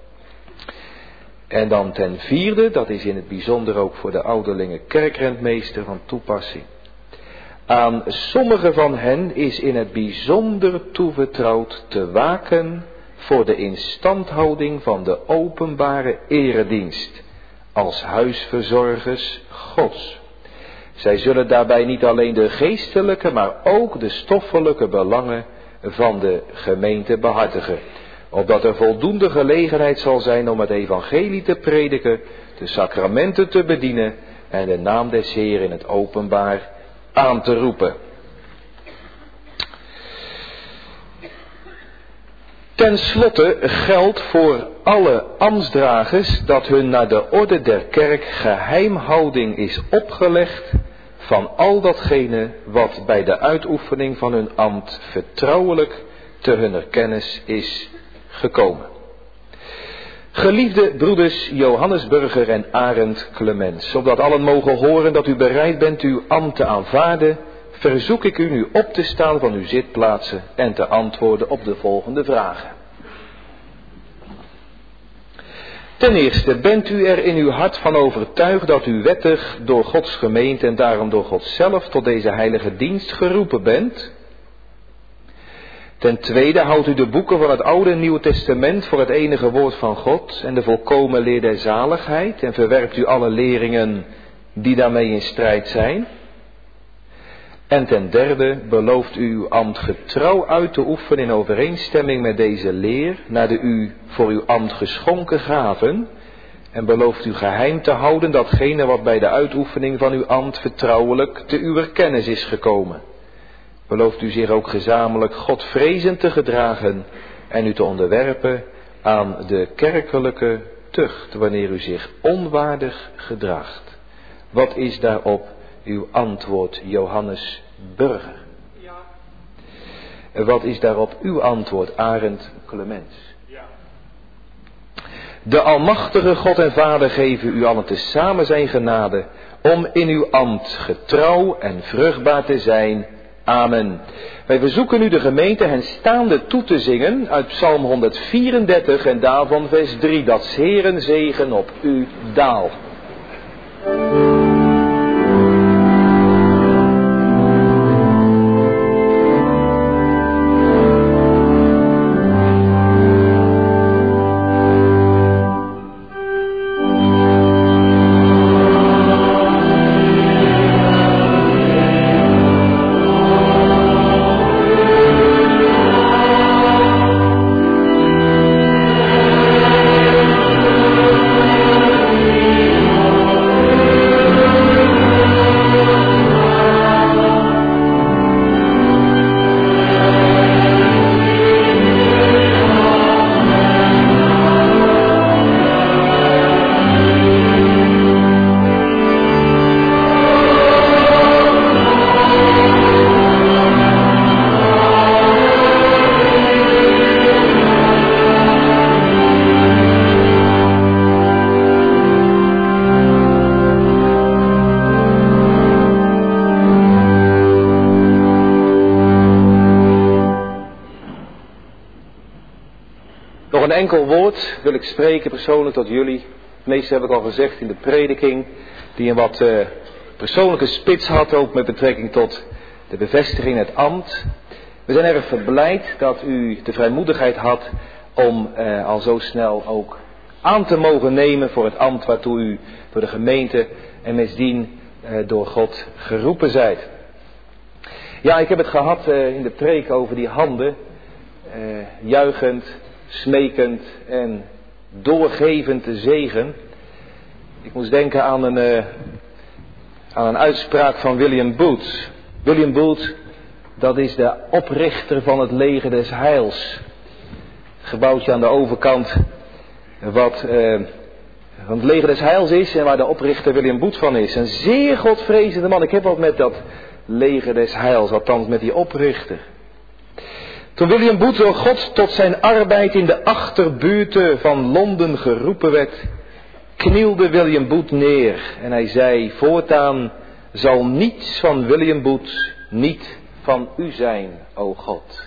En dan ten vierde, dat is in het bijzonder ook voor de ouderlingen kerkrentmeester van toepassing. Aan sommige van hen is in het bijzonder toevertrouwd te waken voor de instandhouding van de openbare eredienst als huisverzorgers Gods. Zij zullen daarbij niet alleen de geestelijke, maar ook de stoffelijke belangen van de gemeente behartigen, opdat er voldoende gelegenheid zal zijn om het evangelie te prediken, de sacramenten te bedienen en de naam des Heeren in het openbaar aan te roepen. Ten slotte geldt voor alle ambtsdragers dat hun naar de orde der kerk geheimhouding is opgelegd van al datgene wat bij de uitoefening van hun ambt vertrouwelijk te hunner kennis is gekomen. Geliefde broeders Johannes Burger en Arend Clemens, opdat allen mogen horen dat u bereid bent uw ambt te aanvaarden, verzoek ik u nu op te staan van uw zitplaatsen en te antwoorden op de volgende vragen. Ten eerste, bent u er in uw hart van overtuigd dat u wettig door Gods gemeente en daarom door God zelf tot deze heilige dienst geroepen bent? Ten tweede, houdt u de boeken van het Oude en Nieuwe Testament voor het enige woord van God en de volkomen leer der zaligheid en verwerpt u alle leringen die daarmee in strijd zijn? En ten derde, belooft u uw ambt getrouw uit te oefenen in overeenstemming met deze leer, naar de u voor uw ambt geschonken gaven, en belooft u geheim te houden datgene wat bij de uitoefening van uw ambt vertrouwelijk te uwer kennis is gekomen. Belooft u zich ook gezamenlijk Godvrezend te gedragen en u te onderwerpen aan de kerkelijke tucht wanneer u zich onwaardig gedraagt. Wat is daarop uw antwoord, Johannes Burger? Ja. Wat is daarop uw antwoord, Arend Clemens? Ja. De almachtige God en Vader geven u allen tezamen zijn genade om in uw ambt getrouw en vruchtbaar te zijn. Amen. Wij verzoeken u de gemeente hen staande toe te zingen uit Psalm 134 en daarvan vers 3, dat 's Heeren zegen op u daal. een enkel woord wil ik spreken persoonlijk tot jullie. Het meeste heb ik al gezegd in de prediking, die een wat persoonlijke spits had, ook met betrekking tot de bevestiging in het ambt. We zijn erg verblijd dat u de vrijmoedigheid had om al zo snel ook aan te mogen nemen voor het ambt waartoe u door de gemeente en misdien door God geroepen zijt. Ja, ik heb het gehad in de preek over die handen, juichend, smekend en doorgevend de zegen. Ik moest denken aan een uitspraak van William Booth. William Booth, dat is de oprichter van het leger des heils. Gebouwtje aan de overkant wat van het leger des heils is en waar de oprichter William Booth van is. Een zeer godvrezende man. Ik heb wat met dat leger des heils, althans met die oprichter. Toen William Booth door God tot zijn arbeid in de achterbuurten van Londen geroepen werd, knielde William Booth neer en hij zei: voortaan zal niets van William Booth niet van u zijn, o God.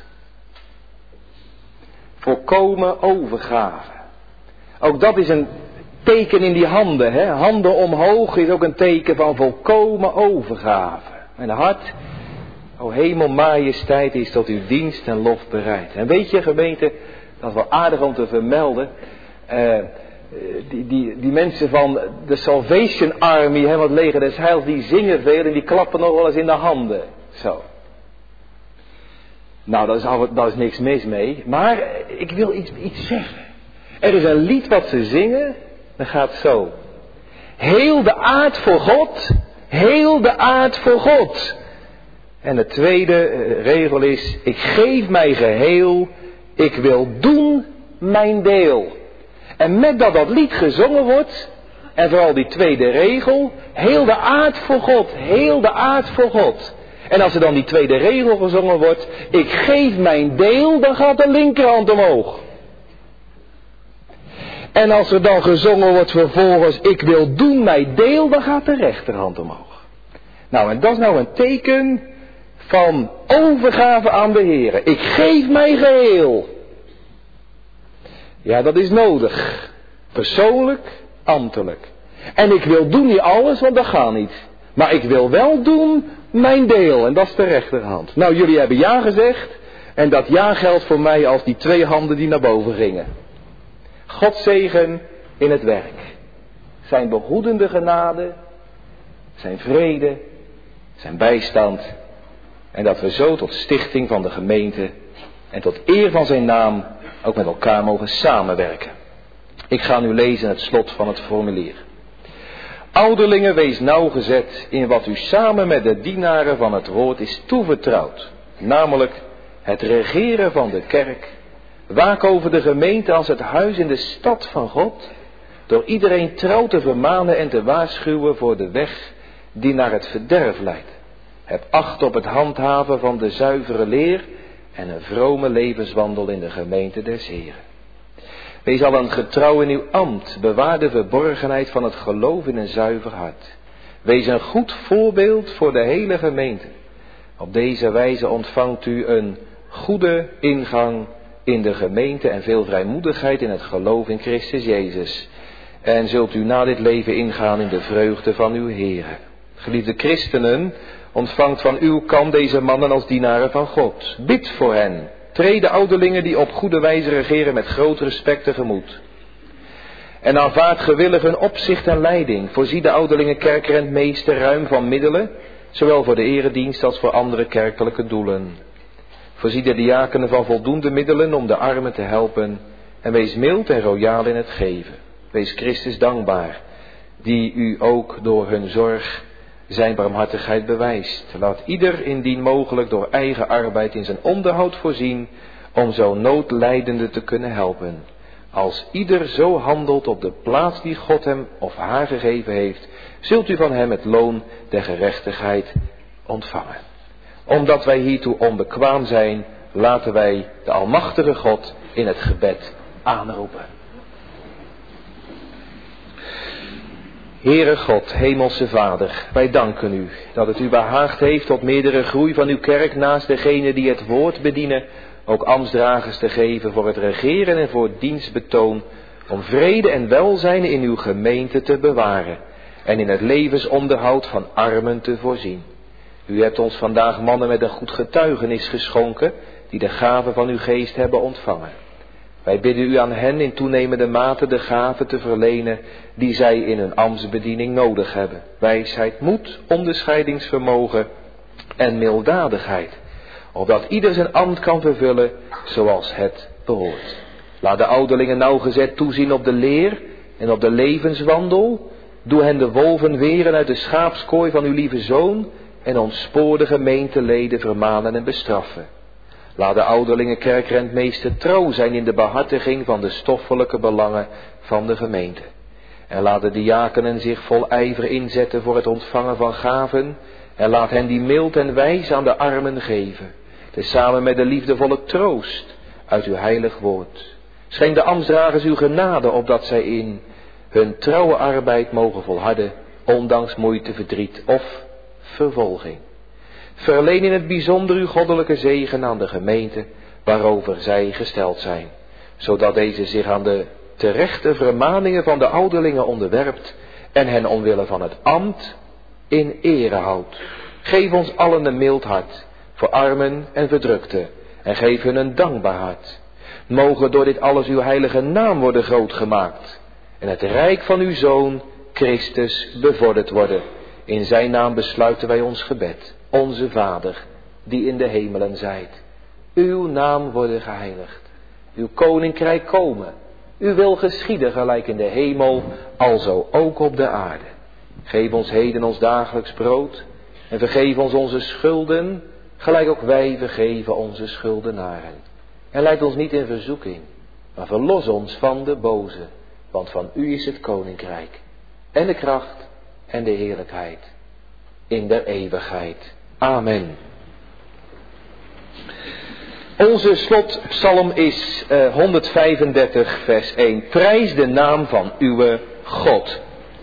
Volkomen overgave. Ook dat is een teken in die handen. Hè? Handen omhoog is ook een teken van volkomen overgave. Mijn hart, o hemel, majesteit, is tot uw dienst en lof bereid. En weet je, gemeente, dat is wel aardig om te vermelden. Die mensen van de Salvation Army, hè, wat leger des heils, die zingen veel en die klappen nog wel eens in de handen. Zo. Nou, daar is niks mis mee. Maar ik wil iets zeggen. Er is een lied wat ze zingen, dat gaat zo. Heel de aard voor God, heel de aard voor God. En de tweede regel is: ik geef mij geheel, ik wil doen mijn deel. En met dat lied gezongen wordt, en vooral die tweede regel, heel de aard voor God, heel de aard voor God. En als er dan die tweede regel gezongen wordt, ik geef mijn deel, dan gaat de linkerhand omhoog. En als er dan gezongen wordt vervolgens, ik wil doen mijn deel, dan gaat de rechterhand omhoog. Nou, en dat is nou een teken van overgave aan de Heer. Ik geef mij geheel. Ja, dat is nodig. Persoonlijk, ambtelijk. En ik wil doen niet alles, want dat gaat niet. Maar ik wil wel doen mijn deel. En dat is de rechterhand. Nou, jullie hebben ja gezegd. En dat ja geldt voor mij als die twee handen die naar boven gingen. God zegen in het werk. Zijn behoedende genade. Zijn vrede. Zijn bijstand. En dat we zo tot stichting van de gemeente. En tot eer van zijn naam ook met elkaar mogen samenwerken. Ik ga nu lezen het slot van het formulier. Ouderlingen, wees nauwgezet in wat u samen met de dienaren van het woord is toevertrouwd. Namelijk het regeren van de kerk. Waak over de gemeente als het huis in de stad van God. Door iedereen trouw te vermanen en te waarschuwen voor de weg die naar het verderf leidt. Heb acht op het handhaven van de zuivere leer en een vrome levenswandel in de gemeente des Heren. Wees allen getrouw in uw ambt, bewaar de verborgenheid van het geloof in een zuiver hart. Wees een goed voorbeeld voor de hele gemeente. Op deze wijze ontvangt u een goede ingang in de gemeente en veel vrijmoedigheid in het geloof in Christus Jezus. En zult u na dit leven ingaan in de vreugde van uw Heere. Geliefde christenen, ontvangt van uw kant deze mannen als dienaren van God. Bid voor hen. Treed de ouderlingen die op goede wijze regeren met groot respect tegemoet. En aanvaard gewillig hun opzicht en leiding. Voorzie de ouderlingen kerkrentmeester ruim van middelen, zowel voor de eredienst als voor andere kerkelijke doelen. Voorzie de diakenen van voldoende middelen om de armen te helpen. En wees mild en royaal in het geven. Wees Christus dankbaar, die u ook door hun zorg zijn barmhartigheid bewijst. Laat ieder indien mogelijk door eigen arbeid in zijn onderhoud voorzien, om zo noodlijdende te kunnen helpen. Als ieder zo handelt op de plaats die God hem of haar gegeven heeft, zult u van hem het loon der gerechtigheid ontvangen. Omdat wij hiertoe onbekwaam zijn, laten wij de almachtige God in het gebed aanroepen. Heere God, hemelse Vader, wij danken u dat het u behaagd heeft tot meerdere groei van uw kerk naast degenen die het woord bedienen, ook ambtsdragers te geven voor het regeren en voor dienstbetoon, om vrede en welzijn in uw gemeente te bewaren en in het levensonderhoud van armen te voorzien. U hebt ons vandaag mannen met een goed getuigenis geschonken, die de gave van uw geest hebben ontvangen. Wij bidden u aan hen in toenemende mate de gave te verlenen die zij in hun ambtsbediening nodig hebben. Wijsheid, moed, onderscheidingsvermogen en milddadigheid, opdat ieder zijn ambt kan vervullen zoals het behoort. Laat de ouderlingen nauwgezet toezien op de leer en op de levenswandel. Doe hen de wolven weren uit de schaapskooi van uw lieve Zoon en ontspoor de gemeenteleden vermanen en bestraffen. Laat de ouderlingen kerkrentmeester trouw zijn in de behartiging van de stoffelijke belangen van de gemeente. En laat de diakenen zich vol ijver inzetten voor het ontvangen van gaven. En laat hen die mild en wijs aan de armen geven. Tezamen met de liefdevolle troost uit uw heilig woord. Schenk de ambtsdragers uw genade, opdat zij in hun trouwe arbeid mogen volharden, ondanks moeite, verdriet of vervolging. Verleen in het bijzonder uw goddelijke zegen aan de gemeente waarover zij gesteld zijn, zodat deze zich aan de terechte vermaningen van de ouderlingen onderwerpt en hen omwille van het ambt in ere houdt. Geef ons allen een mild hart voor armen en verdrukten en geef hun een dankbaar hart. Mogen door dit alles uw heilige naam worden groot gemaakt en het rijk van uw Zoon Christus bevorderd worden. In zijn naam besluiten wij ons gebed. Onze Vader, die in de hemelen zijt. Uw naam worden geheiligd. Uw koninkrijk komen. Uw wil geschieden gelijk in de hemel, alzo ook op de aarde. Geef ons heden ons dagelijks brood en vergeef ons onze schulden, gelijk ook wij vergeven onze schuldenaren. En leid ons niet in verzoeking, maar verlos ons van de boze, want van u is het koninkrijk en de kracht en de heerlijkheid in der eeuwigheid. Amen. Onze slotpsalm is 135 vers 1. Prijs de naam van uw God.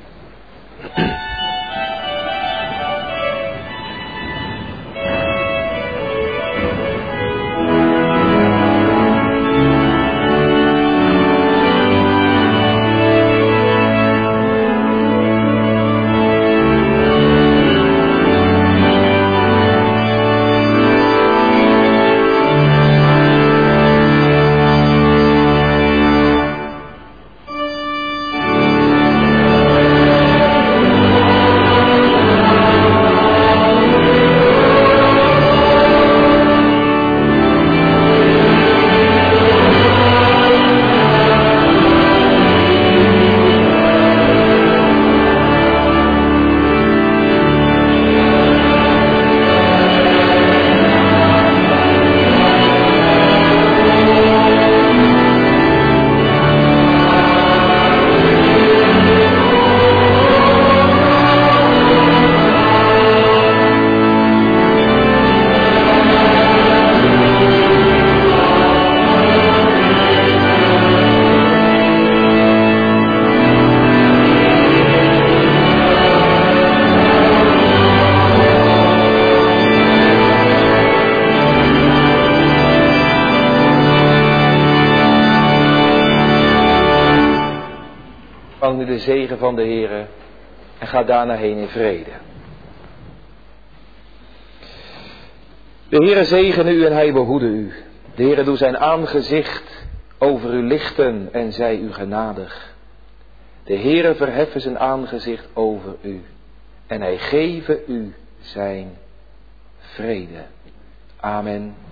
Ontvang nu de zegen van de Heere en ga daarna heen in vrede. De Heere zegene u en hij behoede u. De Heere doe zijn aangezicht over u lichten en zij u genadig. De Heere verheffe zijn aangezicht over u en hij geve u zijn vrede. Amen.